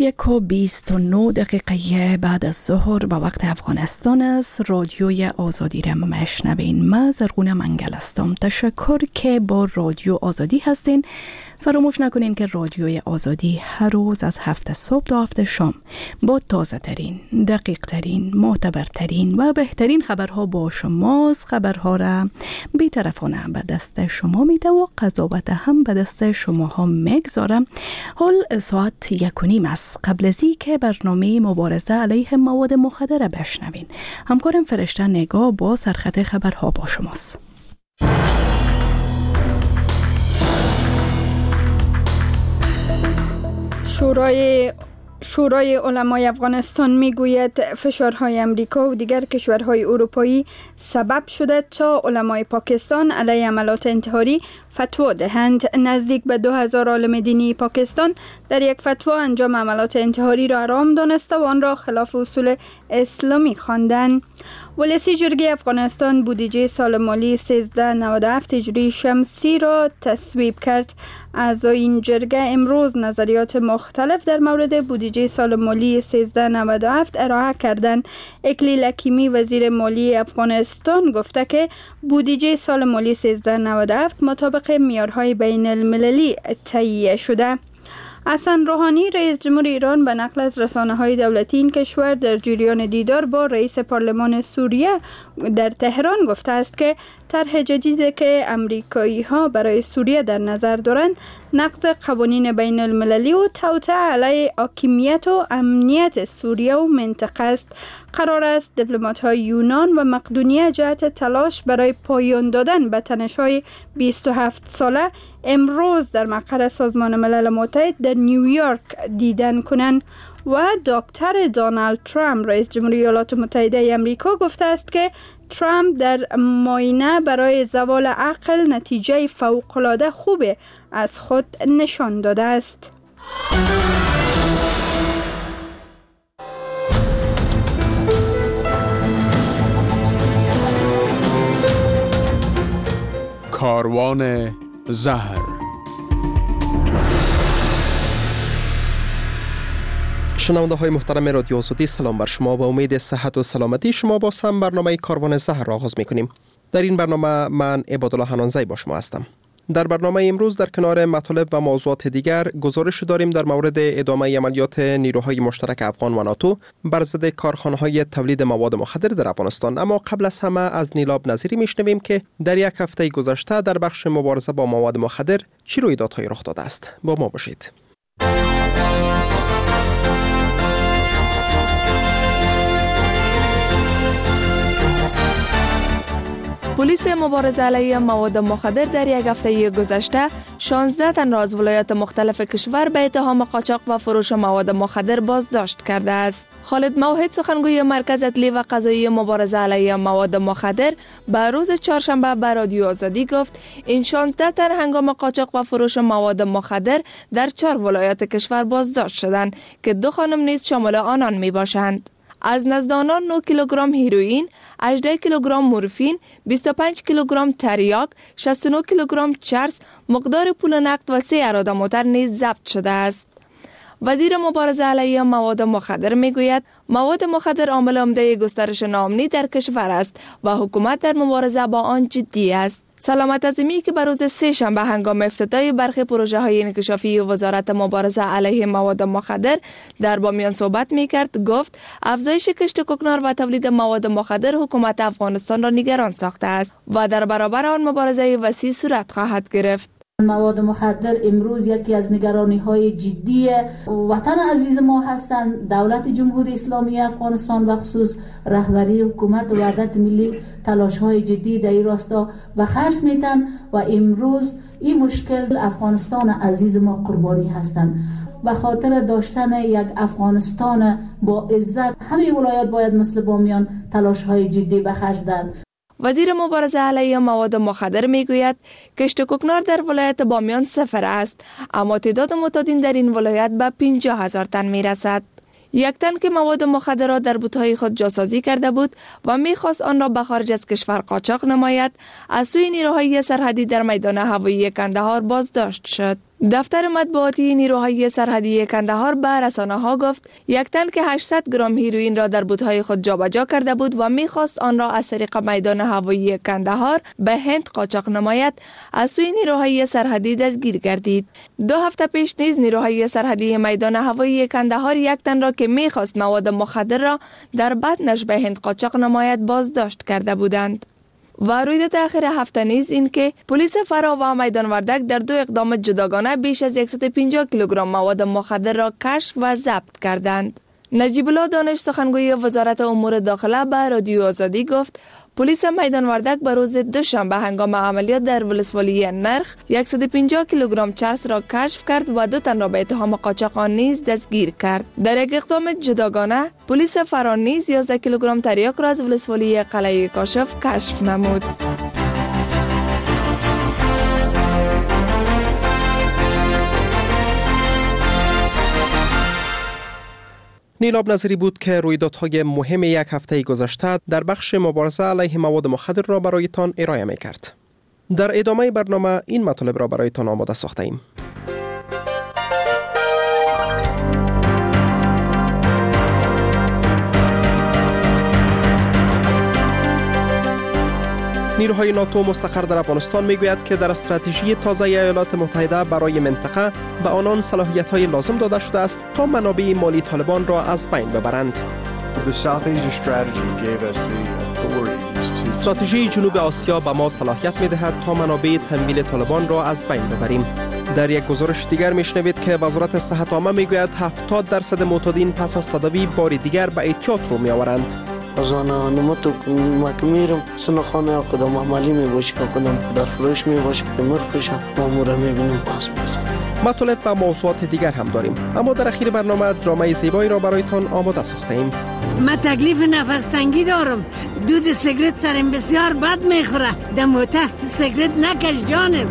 [SPEAKER 2] 1:29 بعد از ظهر به وقت افغانستان است. رادیوی آزادی را مشنوین. من زرغونه منگل هستم. تشکر که با رادیو آزادی هستین. فراموش نکنین که رادیوی آزادی هر روز از 7 صبح تا 7 شام با تازه ترین، دقیق ترین، معتبرترین و بهترین خبرها با شماست. خبرها را بی‌طرفانه به دست شما میده و قضاوت هم به دست شما ها میگذارم. حال ساعت 1:30 است. قبل از اینکه برنامه مبارزه علیه مواد مخدر را بشنوین، همکارم فرشته نگاه با سرخط خبرها با شماست.
[SPEAKER 3] شورای علمای افغانستان میگوید فشارهای امریکا و دیگر کشورهای اروپایی سبب شده تا علمای پاکستان علیه عملات انتحاری فتوا دهند. نزدیک به 2000 عالم دینی پاکستان در یک فتوا انجام عملات انتحاری را حرام دانسته و آن را خلاف اصول اسلامی خواندند. ولسی جرگه افغانستان بودجه سال مالی 1397 هجری شمسی را تصویب کرد. اعضای این جرگه امروز نظریات مختلف در مورد بودجه سال مالی 1397 ارائه کردند. اکلیل حکیمی وزیر مالی افغانستان گفته که بودجه سال مالی 1397 مطابق معیارهای بین المللی تهیه شده. حسن روحانی رئیس جمهور ایران به نقل از رسانه‌های دولتی این کشور در جریان دیدار با رئیس پارلمان سوریه در تهران گفته است که طرح جدیدی که امریکایی‌ها برای سوریه در نظر دارند نقض قوانین بین المللی و توطئه علیه حاکمیت و امنیت سوریه و منطقه است. قرار است دیپلمات‌های یونان و مقدونیه جهت تلاش برای پایان دادن به تنش‌های 27 ساله امروز در مقر سازمان ملل متحد در نیویورک دیدن کنند. و دکتر دونالد ترامپ رئیس جمهوری ایالات متحده آمریکا گفته است که ترامپ در معاینه برای زوال عقل نتیجه فوق‌العاده خوب از خود نشان داده است.
[SPEAKER 18] کاروان زهر.
[SPEAKER 19] شنونده های محترم رادیو آزادی، سلام بر شما. با امید صحت و سلامتی شما با هم برنامه کاروان زهر را آغاز میکنیم. در این برنامه من عبادالله حنانزی با شما هستم. در برنامه امروز در کنار مطالب و موضوعات دیگر گزارش داریم در مورد ادامه عملیات نیروهای مشترک افغان و ناتو بر ضد کارخانه‌های تولید مواد مخدر در افغانستان. اما قبل از همه از نیلاب نظیری میشنویم که در یک هفته گذشته در بخش مبارزه با مواد مخدر چه رویدادهایی رخ داده است. با ما باشید.
[SPEAKER 20] پلیس مبارزه علیه مواد مخدر در یک هفته گذشته 16 تن را از ولایات مختلف کشور به اتهام قاچاق و فروش مواد مخدر بازداشت کرده است. خالد موحد سخنگوی مرکز اطلاعی و قضایی مبارزه علیه مواد مخدر به روز چهارشنبه به رادیو آزادی گفت این 16 تن هنگام قاچاق و فروش مواد مخدر در 4 ولایات کشور بازداشت شدند که 2 خانم نیز شامل آنان می باشند. از نزد آنان 9 کیلوگرم هیروئین، 18 کیلوگرم مورفین، 25 کیلوگرم تریاک، 69 کیلوگرم چرس، مقدار پول نقد و 3 اراده موتر نیز ضبط شده است. وزیر مبارزه علیه مواد مخدر میگوید مواد مخدر عامل عمده گسترش ناامنی در کشور است و حکومت در مبارزه با آن جدی است. سلامت عظیمی که به روز سه شنبه هنگام افتتاح برخی پروژه های انکشافی وزارت مبارزه علیه مواد مخدر در بامیان صحبت میکرد گفت افزایش کشت کوکنار و تولید مواد مخدر حکومت افغانستان را نگران ساخته است و در برابر آن مبارزه وسیع صورت خواهد گرفت.
[SPEAKER 21] مواد مخدر امروز یکی از نگرانی‌های جدی وطن عزیز ما هستند. دولت جمهوری اسلامی افغانستان و خصوص رهبری حکومت و وحدت ملی تلاش‌های جدی در این راستا و خرج می‌دن و امروز این مشکل افغانستان عزیز ما قربانی هستند. به خاطر داشتن یک افغانستان با عزت همه ولایات باید مثل بامیان تلاش‌های جدی به خرج دهند.
[SPEAKER 20] وزیر مبارزه علیه مواد مخدر میگوید کشت کوکنار در ولایت بامیان 0 است اما تعداد معتادین در این ولایت به 50,000 تن میرسد. یک تن که مواد مخدر را در بوت‌های خود جاسازی کرده بود و می‌خواست آن را به خارج از کشور قاچاق نماید، از سوی نیروهای سرحدی در میدان هوایی کندهار بازداشت شد. دفتر مطبوعاتی نیروهای سرحدی کندهار به رسانه‌ها گفت یک تن که 800 گرم هیروئین را در بوت‌های خود جابجا کرده بود و می‌خواست آن را از طریق میدان هوایی کندهار به هند قاچاق نماید، از سوی نیروهای سرحدی دستگیر گردید. 2 هفته پیش نیز نیروهای سرحدی میدان هوایی کندهار یک تن را که می‌خواست مواد مخدر را در بطنش به هند قاچاق نماید بازداشت کرده بودند. و رویداد آخر هفته نیز این که پلیس فرا و میدان وردک در 2 اقدام جداگانه بیش از 150 کیلوگرم مواد مخدر را کشف و ضبط کردند. نجیب الله دانش سخنگوی وزارت امور داخله به رادیو آزادی گفت پلیس میدان وردک به روز دوشنبه هنگام عملیات در ولسوالی نرخ 150 کیلوگرم چرس را کشف کرد و 2 تن را به اتهام قاچاق آن نیز دستگیر کرد. در یک اقدام جداگانه پلیس فرا نیز 11 کیلوگرم تریاک را از ولسوالی قلعه کاشف کشف نمود.
[SPEAKER 19] نیلاب نظری بود که رویدادهای مهم یک هفته گذشته در بخش مبارزه علیه مواد مخدر را برایتان ارائه می کرد. در ادامه برنامه این مطالب را برایتان آماده ساخته ایم. نیروهای ناتو مستقر در افغانستان میگوید که در استراتژی تازه ایالات متحده برای منطقه به آنان صلاحیت‌های لازم داده شده است تا منابع مالی طالبان را از بین ببرند. استراتژی جنوب آسیا به ما صلاحیت می‌دهد تا منابع تمویل طالبان را از بین ببریم. در یک گزارش دیگر میشنوید که وزارت صحت عامه میگوید 70% معتادین پس از تداوی بار دیگر به اعتیاط رو میآورند.
[SPEAKER 5] از آن نمتو مکمیرم سنخانه قدام عملی می باشه که قدام در فروش می باشه که مر کشم ماموره می بینم باز میزنم.
[SPEAKER 19] مطالب و موضوعات دیگر هم داریم، اما در اخیر برنامه درامای زیبایی را برایتان آماده ساخته ایم.
[SPEAKER 22] من تکلیف نفس تنگی دارم، دود سیگرت سرم بسیار بد میخوره، دموته سیگرت نکش جانم.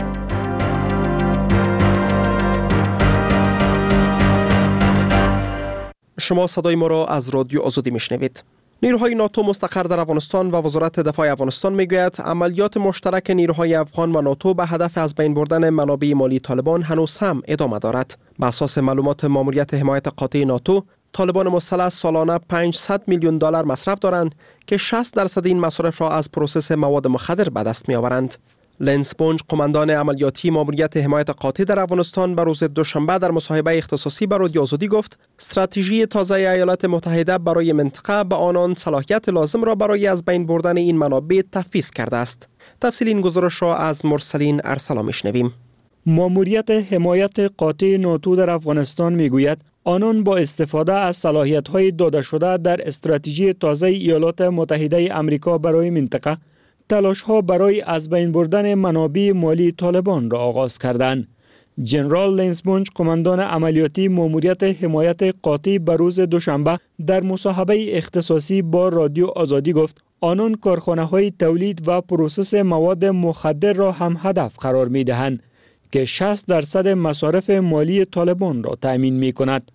[SPEAKER 19] شما صدای ما را از رادیو آزادی میشنوید. نیروهای ناتو مستقر در افغانستان و وزارت دفاع افغانستان میگوید عملیات مشترک نیروهای افغان و ناتو به هدف از بین بردن منابع مالی طالبان هنوز هم ادامه دارد. بر اساس معلومات ماموریت حمایت قاطع ناتو، طالبان مسلح سالانه 500 میلیون دلار مصرف دارند که 60% این مصارف را از پروسس مواد مخدر به دست میآورند. لنس بونج، قماندان عملیاتی ماموریت حمایت قاطع در افغانستان، به روز دوشنبه در مصاحبه اختصاصی با رادیو آزادی گفت استراتژی تازه ایالات متحده برای منطقه به آنان صلاحیت لازم را برای از بین بردن این منابع تفویض کرده است. تفصیل این گزارش را از مرسلین ارسلا میشنویم.
[SPEAKER 23] ماموریت حمایت قاطع ناتو در افغانستان میگوید آنان با استفاده از صلاحیت‌های داده شده در استراتژی تازه ایالات متحده آمریکا برای منطقه تلاش‌ها برای از بین بردن منابع مالی طالبان را آغاز کردند. جنرال لنس بونج، قماندان عملیاتی ماموریت حمایت قاطع به روز دوشنبه در مصاحبه اختصاصی با رادیو آزادی گفت آنان کارخانه‌های تولید و پروسس مواد مخدر را هم هدف قرار می‌دهند که 60% مصارف مالی طالبان را تأمین می‌کند.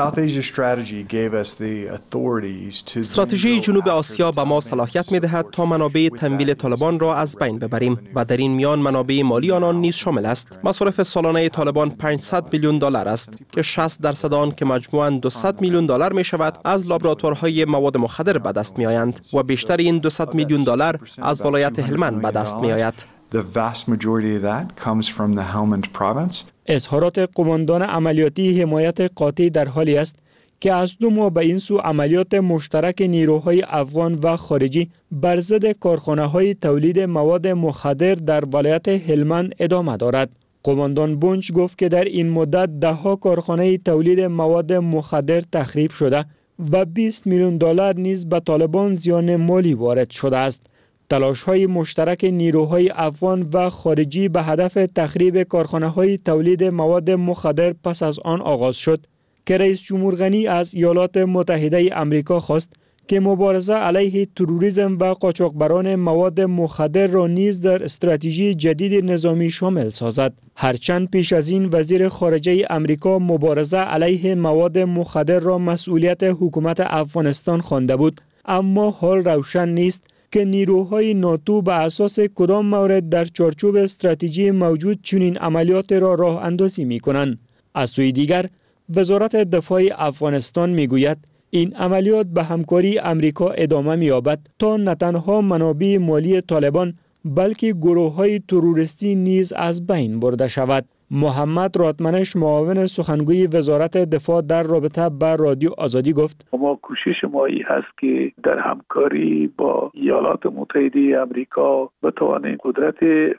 [SPEAKER 19] استراتژی جنوب آسیا به ما صلاحیت می‌دهد تا منابع تمویل طالبان را از بین ببریم و در این میان منابع مالی آنان نیز شامل است. مصارف سالانه طالبان 500 میلیون دلار است که 60% آن که مجموعاً 200 میلیون دلار می‌شود از لابراتوارهای مواد مخدر به دست می‌آیند و بیشتر این 200 میلیون دلار از ولایت هلمند به دست می‌آید.
[SPEAKER 24] The vast majority of that comes from the Helmand province.
[SPEAKER 23] اظهارات قماندان عملیاتی حمایت قاطع در حالی است که از 2 ماه به این سو عملیات مشترک نیروهای افغان و خارجی بر ضد کارخانه‌های تولید مواد مخدر در ولایت هلمند ادامه دارد. قماندان بونج گفت که در این مدت 10 کارخانه تولید مواد مخدر تخریب شده و 20 میلیون دلار نیز به طالبان زیان مالی وارد شده است. تلاش‌های مشترک نیروهای افغان و خارجی به هدف تخریب کارخانه‌های تولید مواد مخدر پس از آن آغاز شد که رئیس جمهور غنی از ایالات متحده آمریکا خواست که مبارزه علیه تروریسم و قاچاقبران مواد مخدر را نیز در استراتژی جدید نظامی شامل سازد. هرچند پیش از این وزیر خارجه امریکا مبارزه علیه مواد مخدر را مسئولیت حکومت افغانستان خوانده بود، اما حال روشن نیست که نیروهای ناتو به اساس کدام مورد در چارچوب استراتژی موجود چنین عملیات را راه اندازی می کنند. از سوی دیگر وزارت دفاع افغانستان می گوید این عملیات به همکاری امریکا ادامه می یابد تا نه تنها منابع مالی طالبان بلکه گروه‌های تروریستی نیز از بین برده شود. محمد راتمنش معاون سخنگوی وزارت دفاع در رابطه با رادیو آزادی گفت:
[SPEAKER 6] ما کوشش ما این هست که در همکاری با ایالات متحده آمریکا بتوانیم قدرت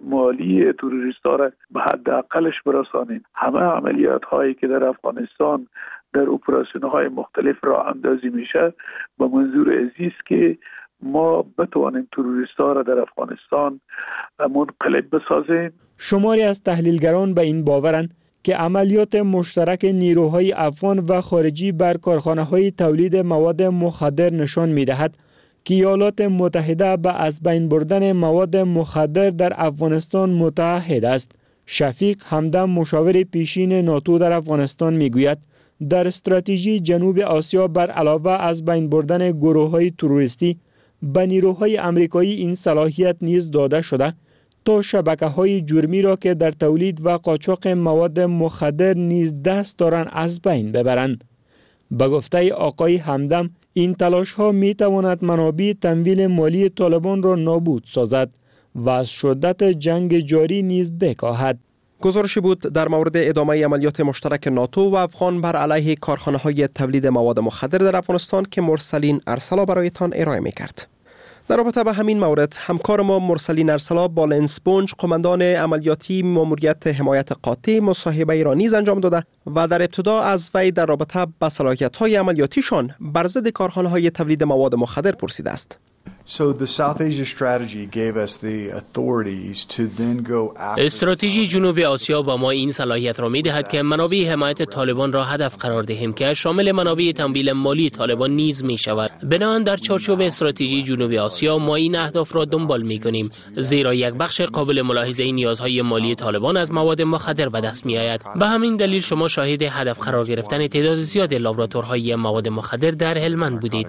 [SPEAKER 6] مالی تروریست‌ها را به حداقلش برسانیم. همه عملیات هایی که در افغانستان در اپراسیون های مختلف راه اندازی میشه به منظور عزیز که ما بتوانیم تروریست‌ها را در افغانستان منقلب بسازیم.
[SPEAKER 23] شماری از تحلیلگران به این باورند که عملیات مشترک نیروهای افغان و خارجی بر کارخانه‌های تولید مواد مخدر نشان می‌دهد که ایالات متحده به از بین بردن مواد مخدر در افغانستان متعهد است. شفیق همدم مشاور پیشین ناتو در افغانستان می‌گوید در استراتژی جنوب آسیا بر علاوه از بین بردن گروه‌های تروریستی به نیروهای آمریکایی این صلاحیت نیز داده شده تا شبکه‌های جرمی را که در تولید و قاچاق مواد مخدر نیز دست دارند از بین ببرند. به گفته آقای همدم این تلاش‌ها می‌تواند منابع تمویل مالی طالبان را نابود سازد و از شدت جنگ جاری نیز بکاهد.
[SPEAKER 19] گزارشی بود در مورد ادامه عملیات مشترک ناتو و افغان بر علیه کارخانه‌های تولید مواد مخدر در افغانستان که مرسلین ارسلا برایتان ارائه می‌کرد. در رابطه با همین مورد همکار ما مرسلین ارسلا با لنس بونج قماندان عملیاتی ماموریت حمایت قاطع مصاحبه را نیز انجام داده و در ابتدا از وی در رابطه با صلاحیت‌های عملیاتیشان بر ضد کارخانه‌های تولید مواد مخدر پرسیده است.
[SPEAKER 7] استراتژی جنوب آسیا با ما این صلاحیت را می دهد که منابع حمایت طالبان را هدف قرار دهیم که شامل منابع تمویل مالی طالبان نیز می شود. بنابراین در چارچوب استراتژی جنوب آسیا ما این اهداف را دنبال می کنیم، زیرا یک بخش قابل ملاحظه نیازهای مالی طالبان از مواد مخدر به دست می آید. به همین دلیل شما شاهد هدف قرار گرفتن تعداد زیاد لابراتورهای مواد مخدر در هلمند بودید.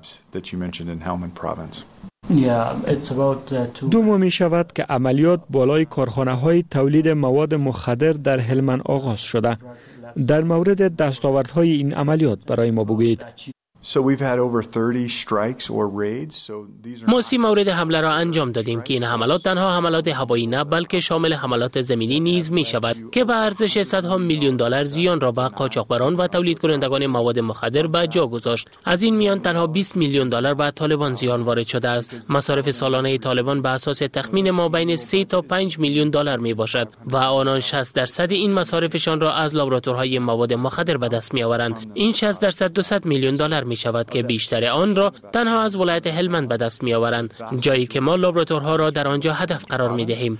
[SPEAKER 23] 2 ماه می شود که عملیات بالای کارخانه‌های تولید مواد مخدر در هلمند آغاز شده. در مورد دستاوردهای این عملیات برای ما بگویید.
[SPEAKER 7] ما 30 مورد حمله را انجام دادیم که این حملات تنها حملات هوایی نه بلکه شامل حملات زمینی نیز می شود که به ارزش صدها میلیون دلار زیان را به قاچاقبران و تولید کنندگان مواد مخدر به جا گذاشت. از این میان تنها 20 میلیون دلار به طالبان زیان وارد شده است. مصارف سالانه طالبان به اساس تخمین ما بین 3 تا 5 میلیون دلار می باشد و آنان 60% این مصارفشان را از لابراتورهای مواد مخدر به دست می آورند. این 60% 200 میلیون دلار می شود که بیشتر آن را تنها از ولایت هلمند به دست می آورند، جایی که ما لابراتورها را در آنجا هدف قرار می دهیم.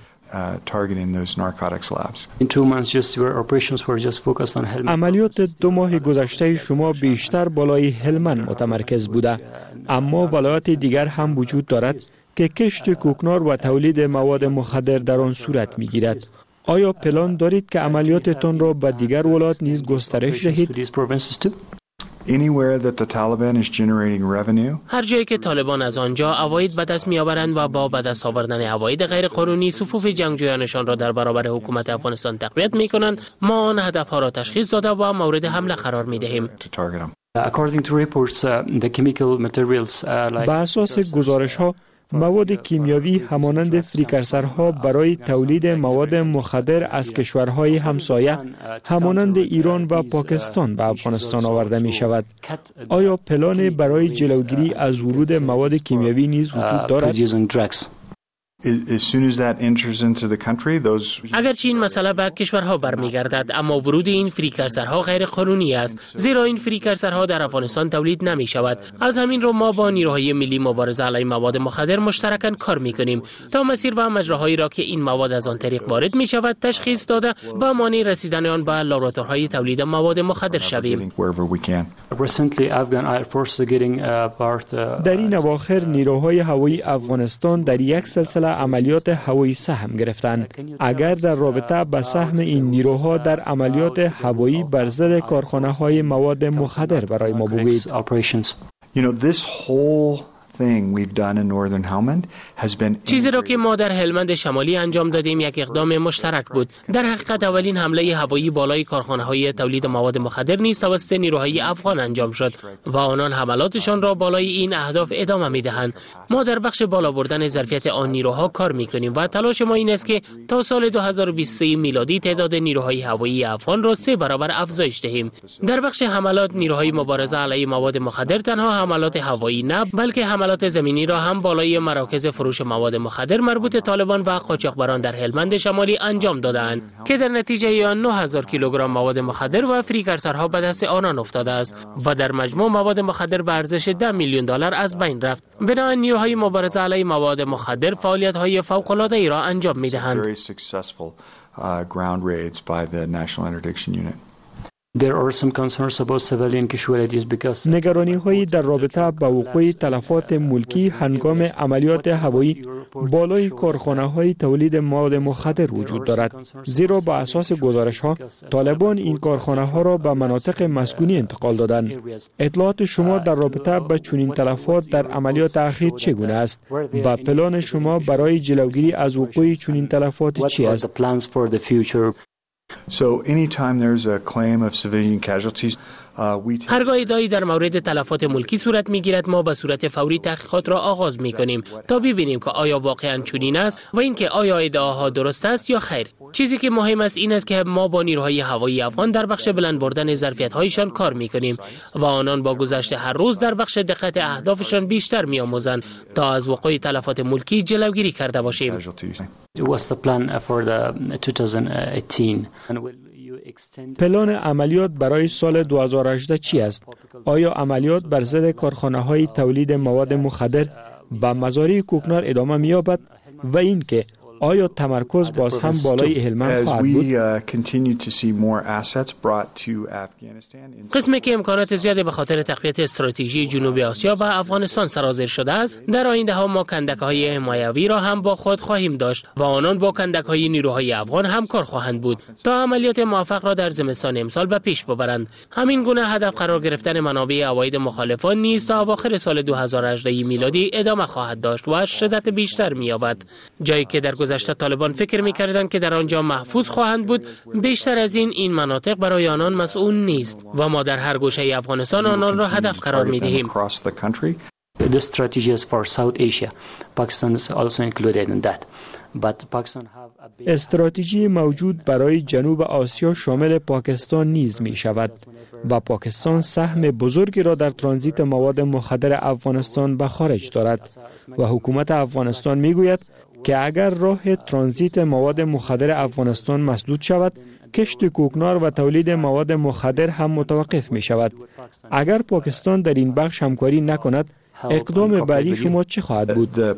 [SPEAKER 23] عملیات 2 ماه گذشته شما بیشتر بالای هلمند متمرکز بوده، اما ولایات دیگر هم وجود دارد که کشت کوکنار و تولید مواد مخدر در آن صورت می گیرد. آیا پلان دارید که عملیاتتان را به دیگر ولایات نیز گسترش دهید؟
[SPEAKER 7] هر جایی که طالبان از آنجا عواید به دست می‌آورند و با به دست آوردن عواید غیرقانونی صفوف جنگجویانشان را در برابر حکومت افغانستان تقویت می‌کنند، ما آن هدف‌ها را تشخیص داده و مورد حمله قرار می‌دهیم.
[SPEAKER 23] به اساس گزارش‌ها مواد کیمیاوی همانند فریکرسرها برای تولید مواد مخدر از کشورهای همسایه همانند ایران و پاکستان به افغانستان آورده می شود. آیا پلان برای جلوگیری از ورود مواد کیمیاوی نیز وجود دارد؟
[SPEAKER 7] اگرچه این مسئله به کشورها برمیگردد، اما ورود این فریکرسرها غیر قانونی است، زیرا این فریکرسرها در افغانستان تولید نمی شود. از همین رو ما با نیروهای ملی مبارزه علیه مواد مخدر مشترکاً کار میکنیم تا مسیر و مجراهایی را که این مواد از آن طریق وارد می شود تشخیص داده و مانع رسیدن آن به لابراتوارهای تولید مواد مخدر شویم.
[SPEAKER 23] در این اواخر نیروهای هوایی افغانستان در یک سلسله عملیات هوایی سهم گرفتند. اگر در رابطه با سهم این نیروها در عملیات هوایی بر ضد کارخانه‌های مواد مخدر برای ما بگویید.
[SPEAKER 7] چیزی را که ما در هلمند شمالی انجام دادیم یک اقدام مشترک بود. در حقیقت اولین حمله هوایی بالای کارخانه‌های تولید مواد مخدر نیز توسط نیروهای افغان انجام شد و آنان حملاتشان را بالای این اهداف ادامه می‌دهند. ما در بخش بالا بردن ظرفیت آن نیروها کار می‌کنیم و تلاش ما این است که تا سال 2023 میلادی تعداد نیروهای هوایی افغان را 3 برابر افزایش دهیم. در بخش حملات نیروهای مبارزه علیه مواد مخدر تنها حملات هوایی نه، بلکه حملات زمینی را هم بالای مراکز فروش مواد مخدر مربوط طالبان و قاچاقبران در هلمند شمالی انجام دادند که در نتیجه آن 9000 کیلوگرم مواد مخدر و فریکرسرها به دست آنان افتاده است و در مجموع مواد مخدر به ارزش 10 میلیون دلار از بین رفت. بنابراین نیروهای مبارزه علیه مواد مخدر فعالیت‌های فوق‌العاده‌ای را انجام می‌دهند.
[SPEAKER 23] نگرانی هایی در رابطه با وقوع تلفات ملکی هنگام عملیات هوایی بالای کارخانه های تولید مواد مخدر وجود دارد، زیرا با اساس گزارش ها طالبان این کارخانه ها را به مناطق مسکونی انتقال دادند. اطلاعات شما در رابطه با چنین تلفات در عملیات اخیر چگونه است و پلان شما برای جلوگیری از وقوع چنین تلفات چی است؟
[SPEAKER 7] هرگاه ادعایی در مورد تلفات ملکی صورت میگیرد، ما به صورت فوری تحقیقات را آغاز میکنیم تا ببینیم که آیا واقعا چنین است و اینکه آیا ادعاها درست است یا خیر. چیزی که مهم است این است که ما با نیروهای هوایی افغان در بخش بلند بردن ظرفیت‌هایشان کار میکنیم و آنان با گذشت هر روز در بخش دقت اهدافشان بیشتر میآموزند تا از وقوع تلفات ملکی جلوگیری کرده باشیم.
[SPEAKER 23] پلان عملیات برای سال 2018 چی است؟ آیا عملیات بر ضد کارخانه‌های تولید مواد مخدر به مزارع کوکنار ادامه می‌یابد و اینکه آیا تمرکز باز هم بالای هلمند خواهد بود؟
[SPEAKER 7] قسمی که امکانات زیادی به خاطر تقویت استراتژی جنوب آسیا و افغانستان سرازیر شده است، در آینده ها ما کندک‌های حمایوی را هم با خود خواهیم داشت و آنان با کندک‌های نیروهای افغان همکار خواهند بود تا عملیات موفق را در زمستان امسال به پیش ببرند. همین گونه هدف قرار گرفتن منابع عواید مخالفان نیز تا اواخر سال 2018 میلادی ادامه خواهد داشت و شدت بیشتر می‌یابد. جایی که در گذشته طالبان فکر می‌کردند که در آنجا محفوظ خواهند بود، بیشتر از این مناطق برای آنان مسئول نیست و ما در هر گوشه افغانستان آنان را هدف قرار می‌دهیم.
[SPEAKER 23] استراتژی موجود برای جنوب آسیا شامل پاکستان نیز می شود و پاکستان سهم بزرگی را در ترانزیت مواد مخدر افغانستان به خارج دارد و حکومت افغانستان می گوید که اگر راه ترانزیت مواد مخدر افغانستان مسدود شود، کشت کوکنار و تولید مواد مخدر هم متوقف می شود. اگر پاکستان در این بخش همکاری نکند، اقدام بعدی شما چه خواهد بود؟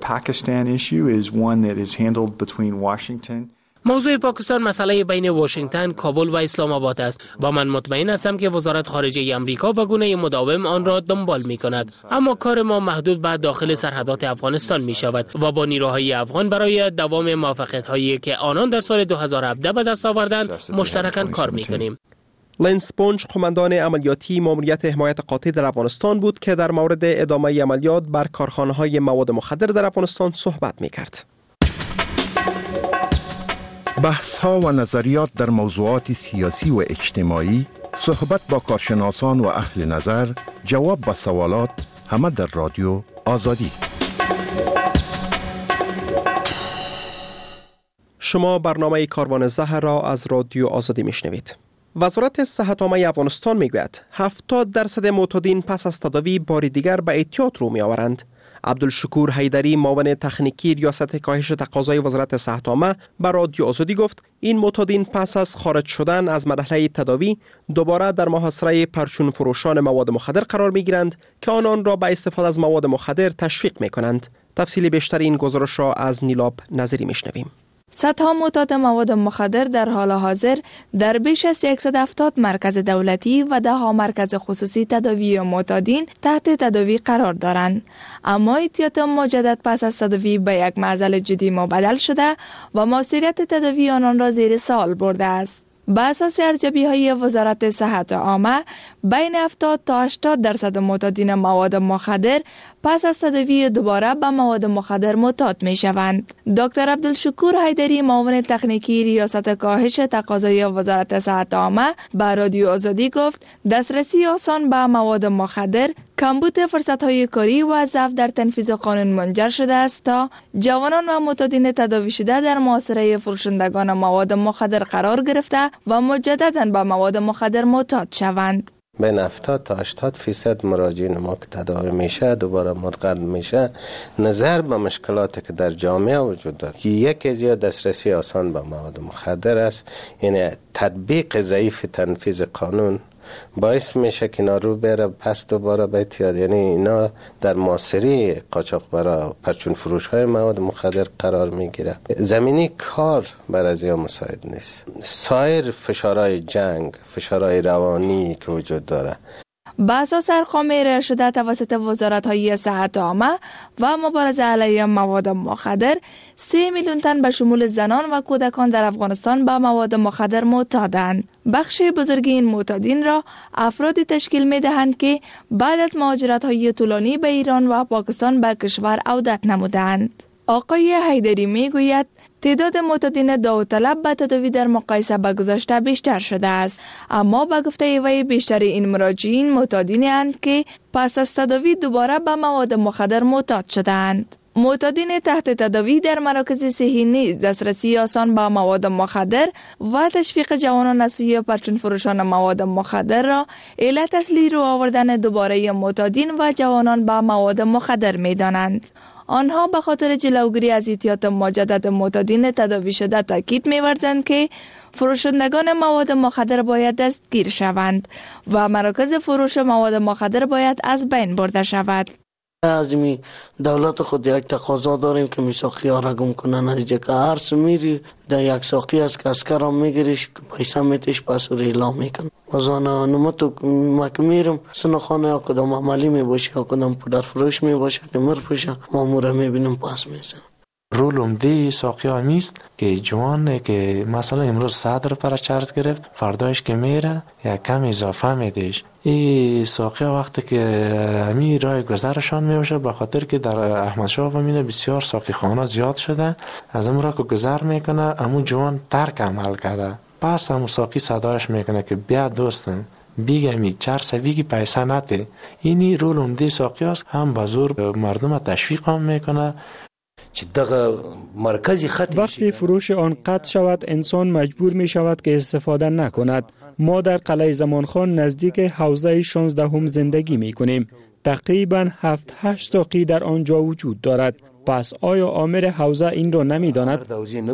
[SPEAKER 7] موضوع پاکستان مسئله بین واشنگتن، کابل و اسلام آباد است و من مطمئن هستم که وزارت خارجه آمریکا به گونه مداوم آن را دنبال می کند. اما کار ما محدود به داخل سرحدات افغانستان می شود و با نیروهای افغان برای دوام موفقیت هایی که آنان در سال 2017 به دست آوردند مشترکاً کار می کنیم.
[SPEAKER 19] لنس پونج قماندان عملیاتی ماموریت حمایت قاطع در افغانستان بود که در مورد ادامه عملیات بر کارخانه‌های مواد مخدر در افغانستان صحبت می کرد.
[SPEAKER 8] بحث ها و نظریات در موضوعات سیاسی و اجتماعی، صحبت با کارشناسان و اهل نظر، جواب به سوالات، همه در رادیو آزادی.
[SPEAKER 19] شما برنامه کاروان زهر را از رادیو آزادی میشنوید. وزارت صحت عامه افغانستان میگوید 70% معتادین پس از تداوی بار دیگر به اعتیاد رو میآورند. عبدالشکور حیدری معاون تکنیکی ریاست کاهش تقاضای وزارت صحت عامه به رادیو آزادی گفت این معتادین پس از خارج شدن از مرحله تداوی دوباره در محاصره پرچون فروشان مواد مخدر قرار می گیرند که آنان را به استفاده از مواد مخدر تشویق می کنند. تفصیل بیشتر این گزارش را از نیلاب نظری می شنویم.
[SPEAKER 20] صدها معتاد مواد مخدر در حال حاضر در بیش از 170 مرکز دولتی و 10 مرکز خصوصی تداوی معتادین تحت تداوی قرار دارند. اما احتیاط مجدد پس از تداوی به یک معضل جدی مبدل شده و مؤثریت تداوی آنان را زیر سوال برده است. به اساس ارزیابی‌های وزارت صحت عامه بین 70 تا 80% معتادین مواد مخدر پس از تداوی دوباره به مواد مخدر معتاد می‌شوند. دکتر عبدالشکور حیدری معاون تکنیکی ریاست کاهش تقاضای وزارت صحت عامه به رادیو آزادی گفت دسترسی آسان به مواد مخدر کمبود فرصت‌های کاری و ضعف در تنفیذ قانون منجر شده است تا جوانان و معتادین تداوی شده در محاصره فروشندگان مواد مخدر قرار گرفته و مجدداً به مواد مخدر معتاد شوند.
[SPEAKER 1] بین 70 تا 80% مراجعین ما که تداوی میشه دوباره مدغن میشه، نظر به مشکلاتی که در جامعه وجود داره. یکی از دسترسی آسان به مواد مخدر است، یعنی تطبیق ضعیف تنفیذ قانون باعث میشه که اینا رو بره پس دوباره به اعتیاد، یعنی اینا در معاصره قاچاقبرا پرچون فروش های مواد مخدر قرار میگیره. زمینی کار بر از یا مساعد نیست. سایر فشارهای جنگ، فشارهای روانی که وجود داره،
[SPEAKER 20] به اساس ارقام ارائه شده توسط وزارت‌های صحت عامه و مبارزه علیه مواد مخدر 3 میلیون تن به شمول زنان و کودکان در افغانستان به مواد مخدر معتادند. بخش بزرگی این معتادین را افرادی تشکیل می‌دهند که بعد از مهاجرت‌های طولانی به ایران و پاکستان به کشور عودت نمودند. آقای حیدری میگوید تعداد معتادین داوطلب به تداوی در مقایسه با گذشته بیشتر شده است، اما به گفته وی بیشتر این مراجعین معتادینی اند که پس از تداوی دوباره به مواد مخدر معتاد شدند. معتادین تحت تداوی در مراکز صحی نیز دسترسی آسان به مواد مخدر و تشویق جوانان از سوی پرچون فروشان مواد مخدر را علت اصلی رو آوردن دوباره معتادین و جوانان به مواد مخدر می دانند. آنها به خاطر جلوگیری از احتیاط مجدد معتادین تداوی شده تاکید می‌ورزند که فروشندگان مواد مخدر باید دستگیر شوند و مراکز فروش مواد مخدر باید از بین برده شود.
[SPEAKER 5] از این دولت خود یک تقاضا داریم که میساقی ها را گم کنن. از که هر سمیری در یک ساقی است که اسکر هم میگیریش پیسه میتیش پس رو اعلام میکن. وزانه نمتو مکمیرم سنخانه ها کدام عملی میباشه ها کدام پودر فروش میباشه که مرپوشه ماموره میبینم پس میزن.
[SPEAKER 9] رول عمده ساقی ها میست که جوانه که مثلا امروز 100 پر چارج گرفت، فردایش که میره یک کم اضافه میدهش. این ساقی ها وقتی که همین راه گذرشان میوشه به خاطر که در احمدشاه بمینه بسیار ساقی خانه زیاد شده، از اون راه که گذر میکنه همون جوان ترک عمل کرده، پس همون ساقی صدایش میکنه که بیا دوستم بیگمی 400 بیگی پیسه نده. اینی رول عمده ساقی هست، هم به زور مردم تشویق هم میکنه.
[SPEAKER 23] وقتی فروش آن قطع شود انسان مجبور می شود که استفاده نکند. ما در قلعه زمانخان نزدیک حوزه 16 زندگی می کنیم. تقریبا 7-8 ساقی در آنجا وجود دارد. پس آیا آمر حوزه این را نمی داند؟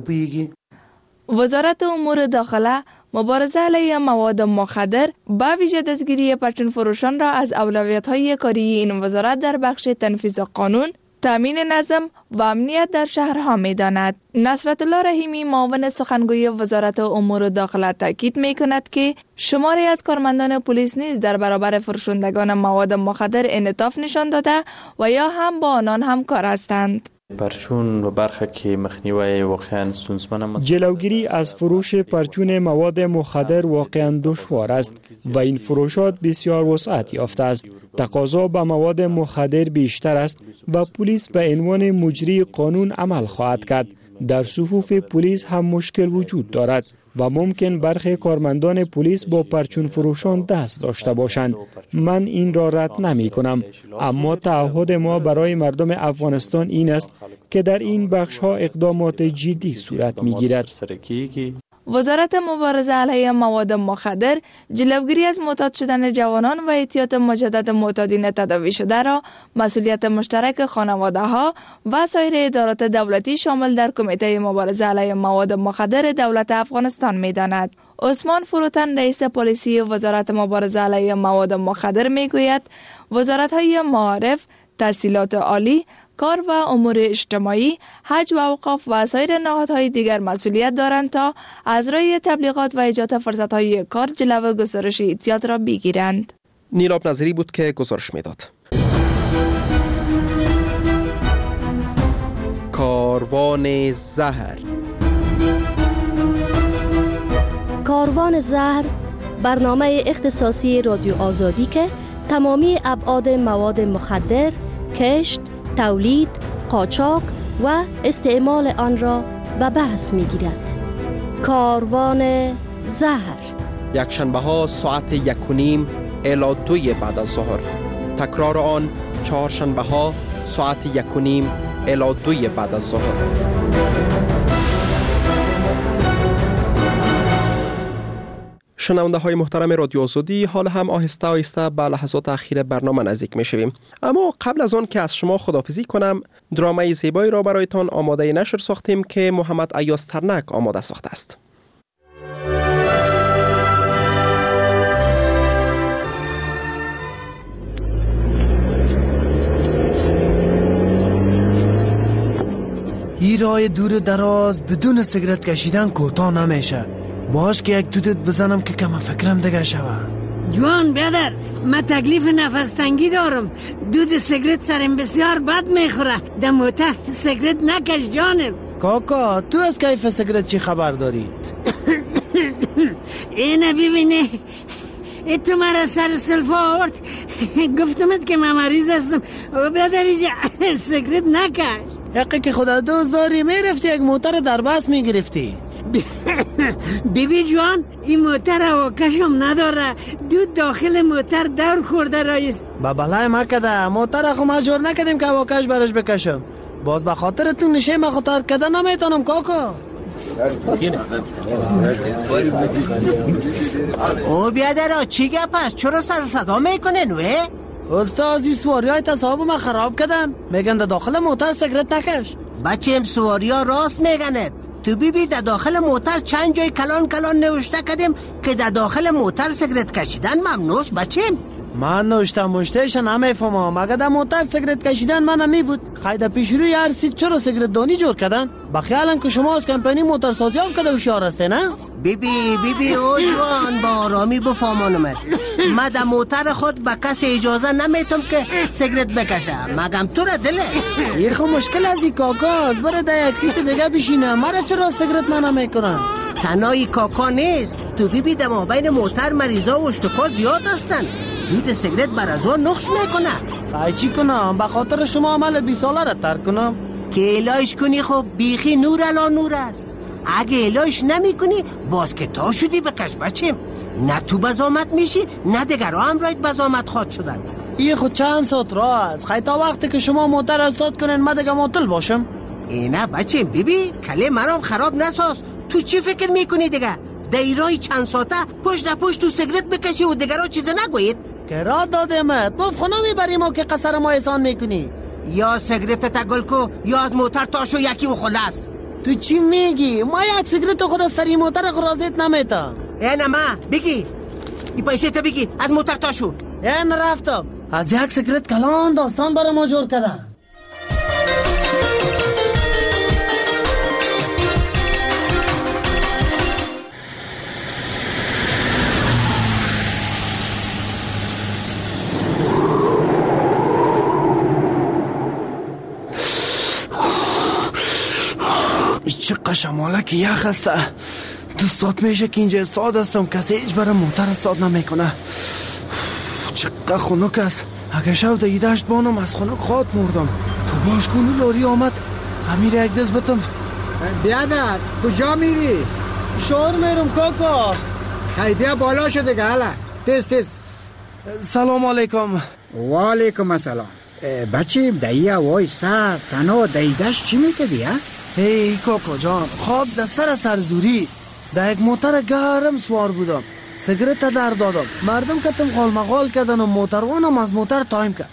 [SPEAKER 20] وزارت امور داخله مبارزه علیه مواد مخدر با ویژه دستگیری پرچون فروشان را از اولویت‌های کاری این وزارت در بخش تنفیذ قانون، تامین نظم و امنیت در شهرها می داند. نصرت الله رحیمی معاون سخنگوی وزارت امور داخله تاکید می کند که شماری از کارمندان پلیس نیز در برابر فروشندگان مواد مخدر انعطاف نشان داده و یا هم با آنان همکار هستند.
[SPEAKER 10] پرچون و برخه که مخنیوی واقعا سونسمان
[SPEAKER 23] جلوگیری از فروش پرچون مواد مخدر واقعا دشوار است و این فروشات بسیار وسعت یافته است. تقاضا به مواد مخدر بیشتر است و پلیس به عنوان مجری قانون عمل خواهد کرد. در صفوف پلیس هم مشکل وجود دارد و ممکن برخی کارمندان پلیس با پرچون فروشان دست داشته باشند. من این را رد نمی کنم، اما تعهد ما برای مردم افغانستان این است که در این بخش ها اقدامات جدی صورت می گیرد.
[SPEAKER 20] وزارت مبارزه علیه مواد مخدر جلوگیری از معتاد شدن جوانان و احتیاط مجدد معتادین تداوی شده را مسئولیت مشترک خانواده ها و سایر ادارات دولتی شامل در کمیته مبارزه علیه مواد مخدر دولت افغانستان می داند. عثمان فروتن رئیس پلیسی وزارت مبارزه علیه مواد مخدر می گوید وزارت های معارف، تحصیلات عالی، کار و امور اجتماعی، حج و اوقاف و سایر نهادهای دیگر مسئولیت دارند تا از راه تبلیغات و ایجاد فرصت‌های کار جلو گسترش اعتیاد را بگیرند.
[SPEAKER 19] نیلاب نظری بود که گزارش میداد. کاروان زهر.
[SPEAKER 11] کاروان زهر برنامه اختصاصی رادیو آزادی که تمامی ابعاد مواد مخدر، کشت، تولید، قاچاق و استعمال آن را به بحث می گیرد. کاروان زهر
[SPEAKER 19] یک شنبه ها ساعت 1:30 الی 2 بعد از ظهر. تکرار آن چهارشنبه ها ساعت 1:30 الی 2 بعد از ظهر. شنونده های محترم رادیو آزادی، حال هم آهسته آهسته به لحظات اخیر برنامه نزدیک می شویم. اما قبل از آن که از شما خداحافظی کنم، درامای زیبایی را برایتان آماده نشر ساختیم که محمد ایاز ترنک آماده ساخته است.
[SPEAKER 12] این راه دور دراز بدون سیگرت کشیدن کوتاه نمیشه. باش که یک دودت بزنم که کم فکرم دیگه شوه.
[SPEAKER 22] جوان برادر، من تکلیف نفس تنگی دارم. دود سیگرت سرم بسیار بد میخوره. در موتر سیگرت نکش جانم.
[SPEAKER 12] کاکا تو از کیف سیگرت چی خبر داری؟
[SPEAKER 22] اینه ببینه، تو مرا سر سلفا آورد. گفتمت که من مریض هستم و برادر سیگرت نکش.
[SPEAKER 12] حقی که خدا دوست داری میرفتی یک موتر در بس میگرفتی.
[SPEAKER 22] بیبی جوان، این موتر هواکشم نداره. دود داخل موتر دور خورده رایست.
[SPEAKER 12] با بلای ما کده موتر خو مجبور نکدیم که هواکش برش بکشم. باز به خاطر تو نشه ما خطر کده نمیتونم کاکا.
[SPEAKER 13] او بیادر چی گپ است؟ چرا سر صدا میکنه نوه؟
[SPEAKER 12] استاد این سواری های تصاحب ما خراب کردن. میگن در داخل موتر سیگرت نکش.
[SPEAKER 13] بچیم سواری ها راست میگنت. تو بیبی در داخل موتر چند جای کلان نوشته کردیم که در داخل موتر سیگرت کشیدن ممنوعه بچیم.
[SPEAKER 12] من نوشتم مشتهش نمیفهمم. اگه در موتر سیگرت کشیدن من نمی بود. خیلی پیش روی هر سیت چرا سیگرت دانی جور کردن؟ بخیالن که شما از کمپانی موتر سازی هم کده هوشیار هسته نه؟
[SPEAKER 13] بیبی او جوان با آرامی بفهمانم. من در موتر خود به کسی اجازه نمیتم که سیگرت بکشه. مگم تو را دله.
[SPEAKER 12] این خو مشکل از این کاکاست. بره در یک سیت دیگه بشینه. مرا چرا سیگرت من نمیکنن؟
[SPEAKER 13] تنهای کاکا نیست. تو بیبی در مابین موتر مریضا و اشتکا زیاد هستن. دود سیگرت بر از آن نقص میکنه.
[SPEAKER 12] خواهی چی کنم؟ به خاطر شما عمل 20 ساله را ترک کنم؟
[SPEAKER 13] که الهش کنی خب بیخی نور علا نور است. اگه الهش نمی کنی باز که تا شدی بکش بچیم. نه تو بزامت میشی نه دیگر هم رایت بزامت خواد شدن.
[SPEAKER 12] این خود چند ساعت راه است. خیلی تا وقتی که شما موتر استاد کنین من دیگه معطل باشم.
[SPEAKER 13] اینه بچیم بیبی کله مرام خراب نساز. تو چی فکر میکنی دیگه؟ دیرای چند ساعته پشت تو سیگرت بکشی و دیگرها چیز نگوید؟
[SPEAKER 12] که را دادمت مف خونه میبریم و که قصر ما احسان میکنی.
[SPEAKER 13] یا سیگرت تگل کو یا از موتر تاشو یکی و خلاص.
[SPEAKER 12] تو چی میگی؟ ما یک سیگرت خود از سری موتر خرازیت نمیتم.
[SPEAKER 13] اینه ما بگی این پیسه تا بگی از موتر تاشو.
[SPEAKER 12] این رفتم از یک سیگرت کلان داستان برای ما جور کردن. چه قشماله که یخ هسته. دوستات میشه که اینجا استاد هستم کسی هیچ برای موتر استاد نمیکنه. چقدر خنک است. اگه شو در دشت بانم از خنک خواد مردم. تو باش کنو لاری آمد امیر یک دست بتم.
[SPEAKER 14] بیادر کجا میری؟
[SPEAKER 12] شهر میرم کاکا.
[SPEAKER 14] خیدیه بالا شده که حالا دست.
[SPEAKER 12] سلام علیکم.
[SPEAKER 14] و علیکم السلام. بچیم دایی وای سر تنها دایی دشت چی میکدی ها؟
[SPEAKER 12] ای کاکا جان خواب در سر سرزوری. در یک موتر گرم سوار بودم، سیگرت در دادم، مردم کتم غالمغال کردن و موتروانم از موتر تایم کرد.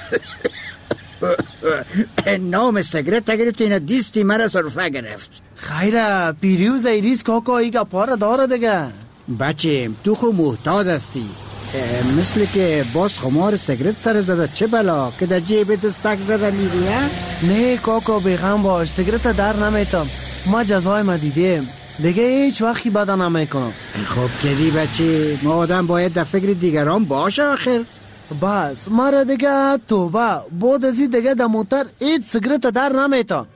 [SPEAKER 14] نام سیگرت گرفت اینا دیستی مرا صرفه گرفت.
[SPEAKER 12] خیره پیریوز ایریز کاکا ایگا پاره داره دیگه.
[SPEAKER 14] بچه تو خو محتاط هستی، مثل که باز خمار سیگرت سر زده چه بلا که در جیب دستک زده میری؟
[SPEAKER 12] نه کاکا بیغم باش، سیگرت در نمیتم، ما جزای ما دیدیم دیگه هیچ وقتی بدا نمیکنم.
[SPEAKER 14] خب کدی بچه، ما آدم باید در فکر دیگران باشه آخر.
[SPEAKER 12] بس مرا دیگه توبه، بود ازی دیگه در موتر هیچ سیگرت در نمیتم.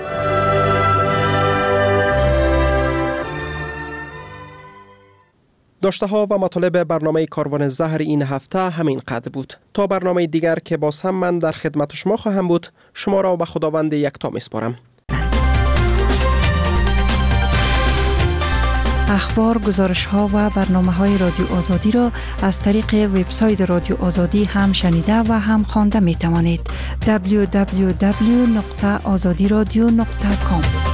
[SPEAKER 19] داشته ها و مطالب برنامه کاروان زهر این هفته همین قدر بود. تا برنامه دیگر که باز هم من در خدمت شما خواهم بود، شما را به خداوند یکتا میسپارم.
[SPEAKER 4] اخبار، گزارش ها و برنامه های رادیو آزادی را از طریق وبسایت رادیو آزادی هم شنیده و هم خوانده می توانید. www.azadiradio.com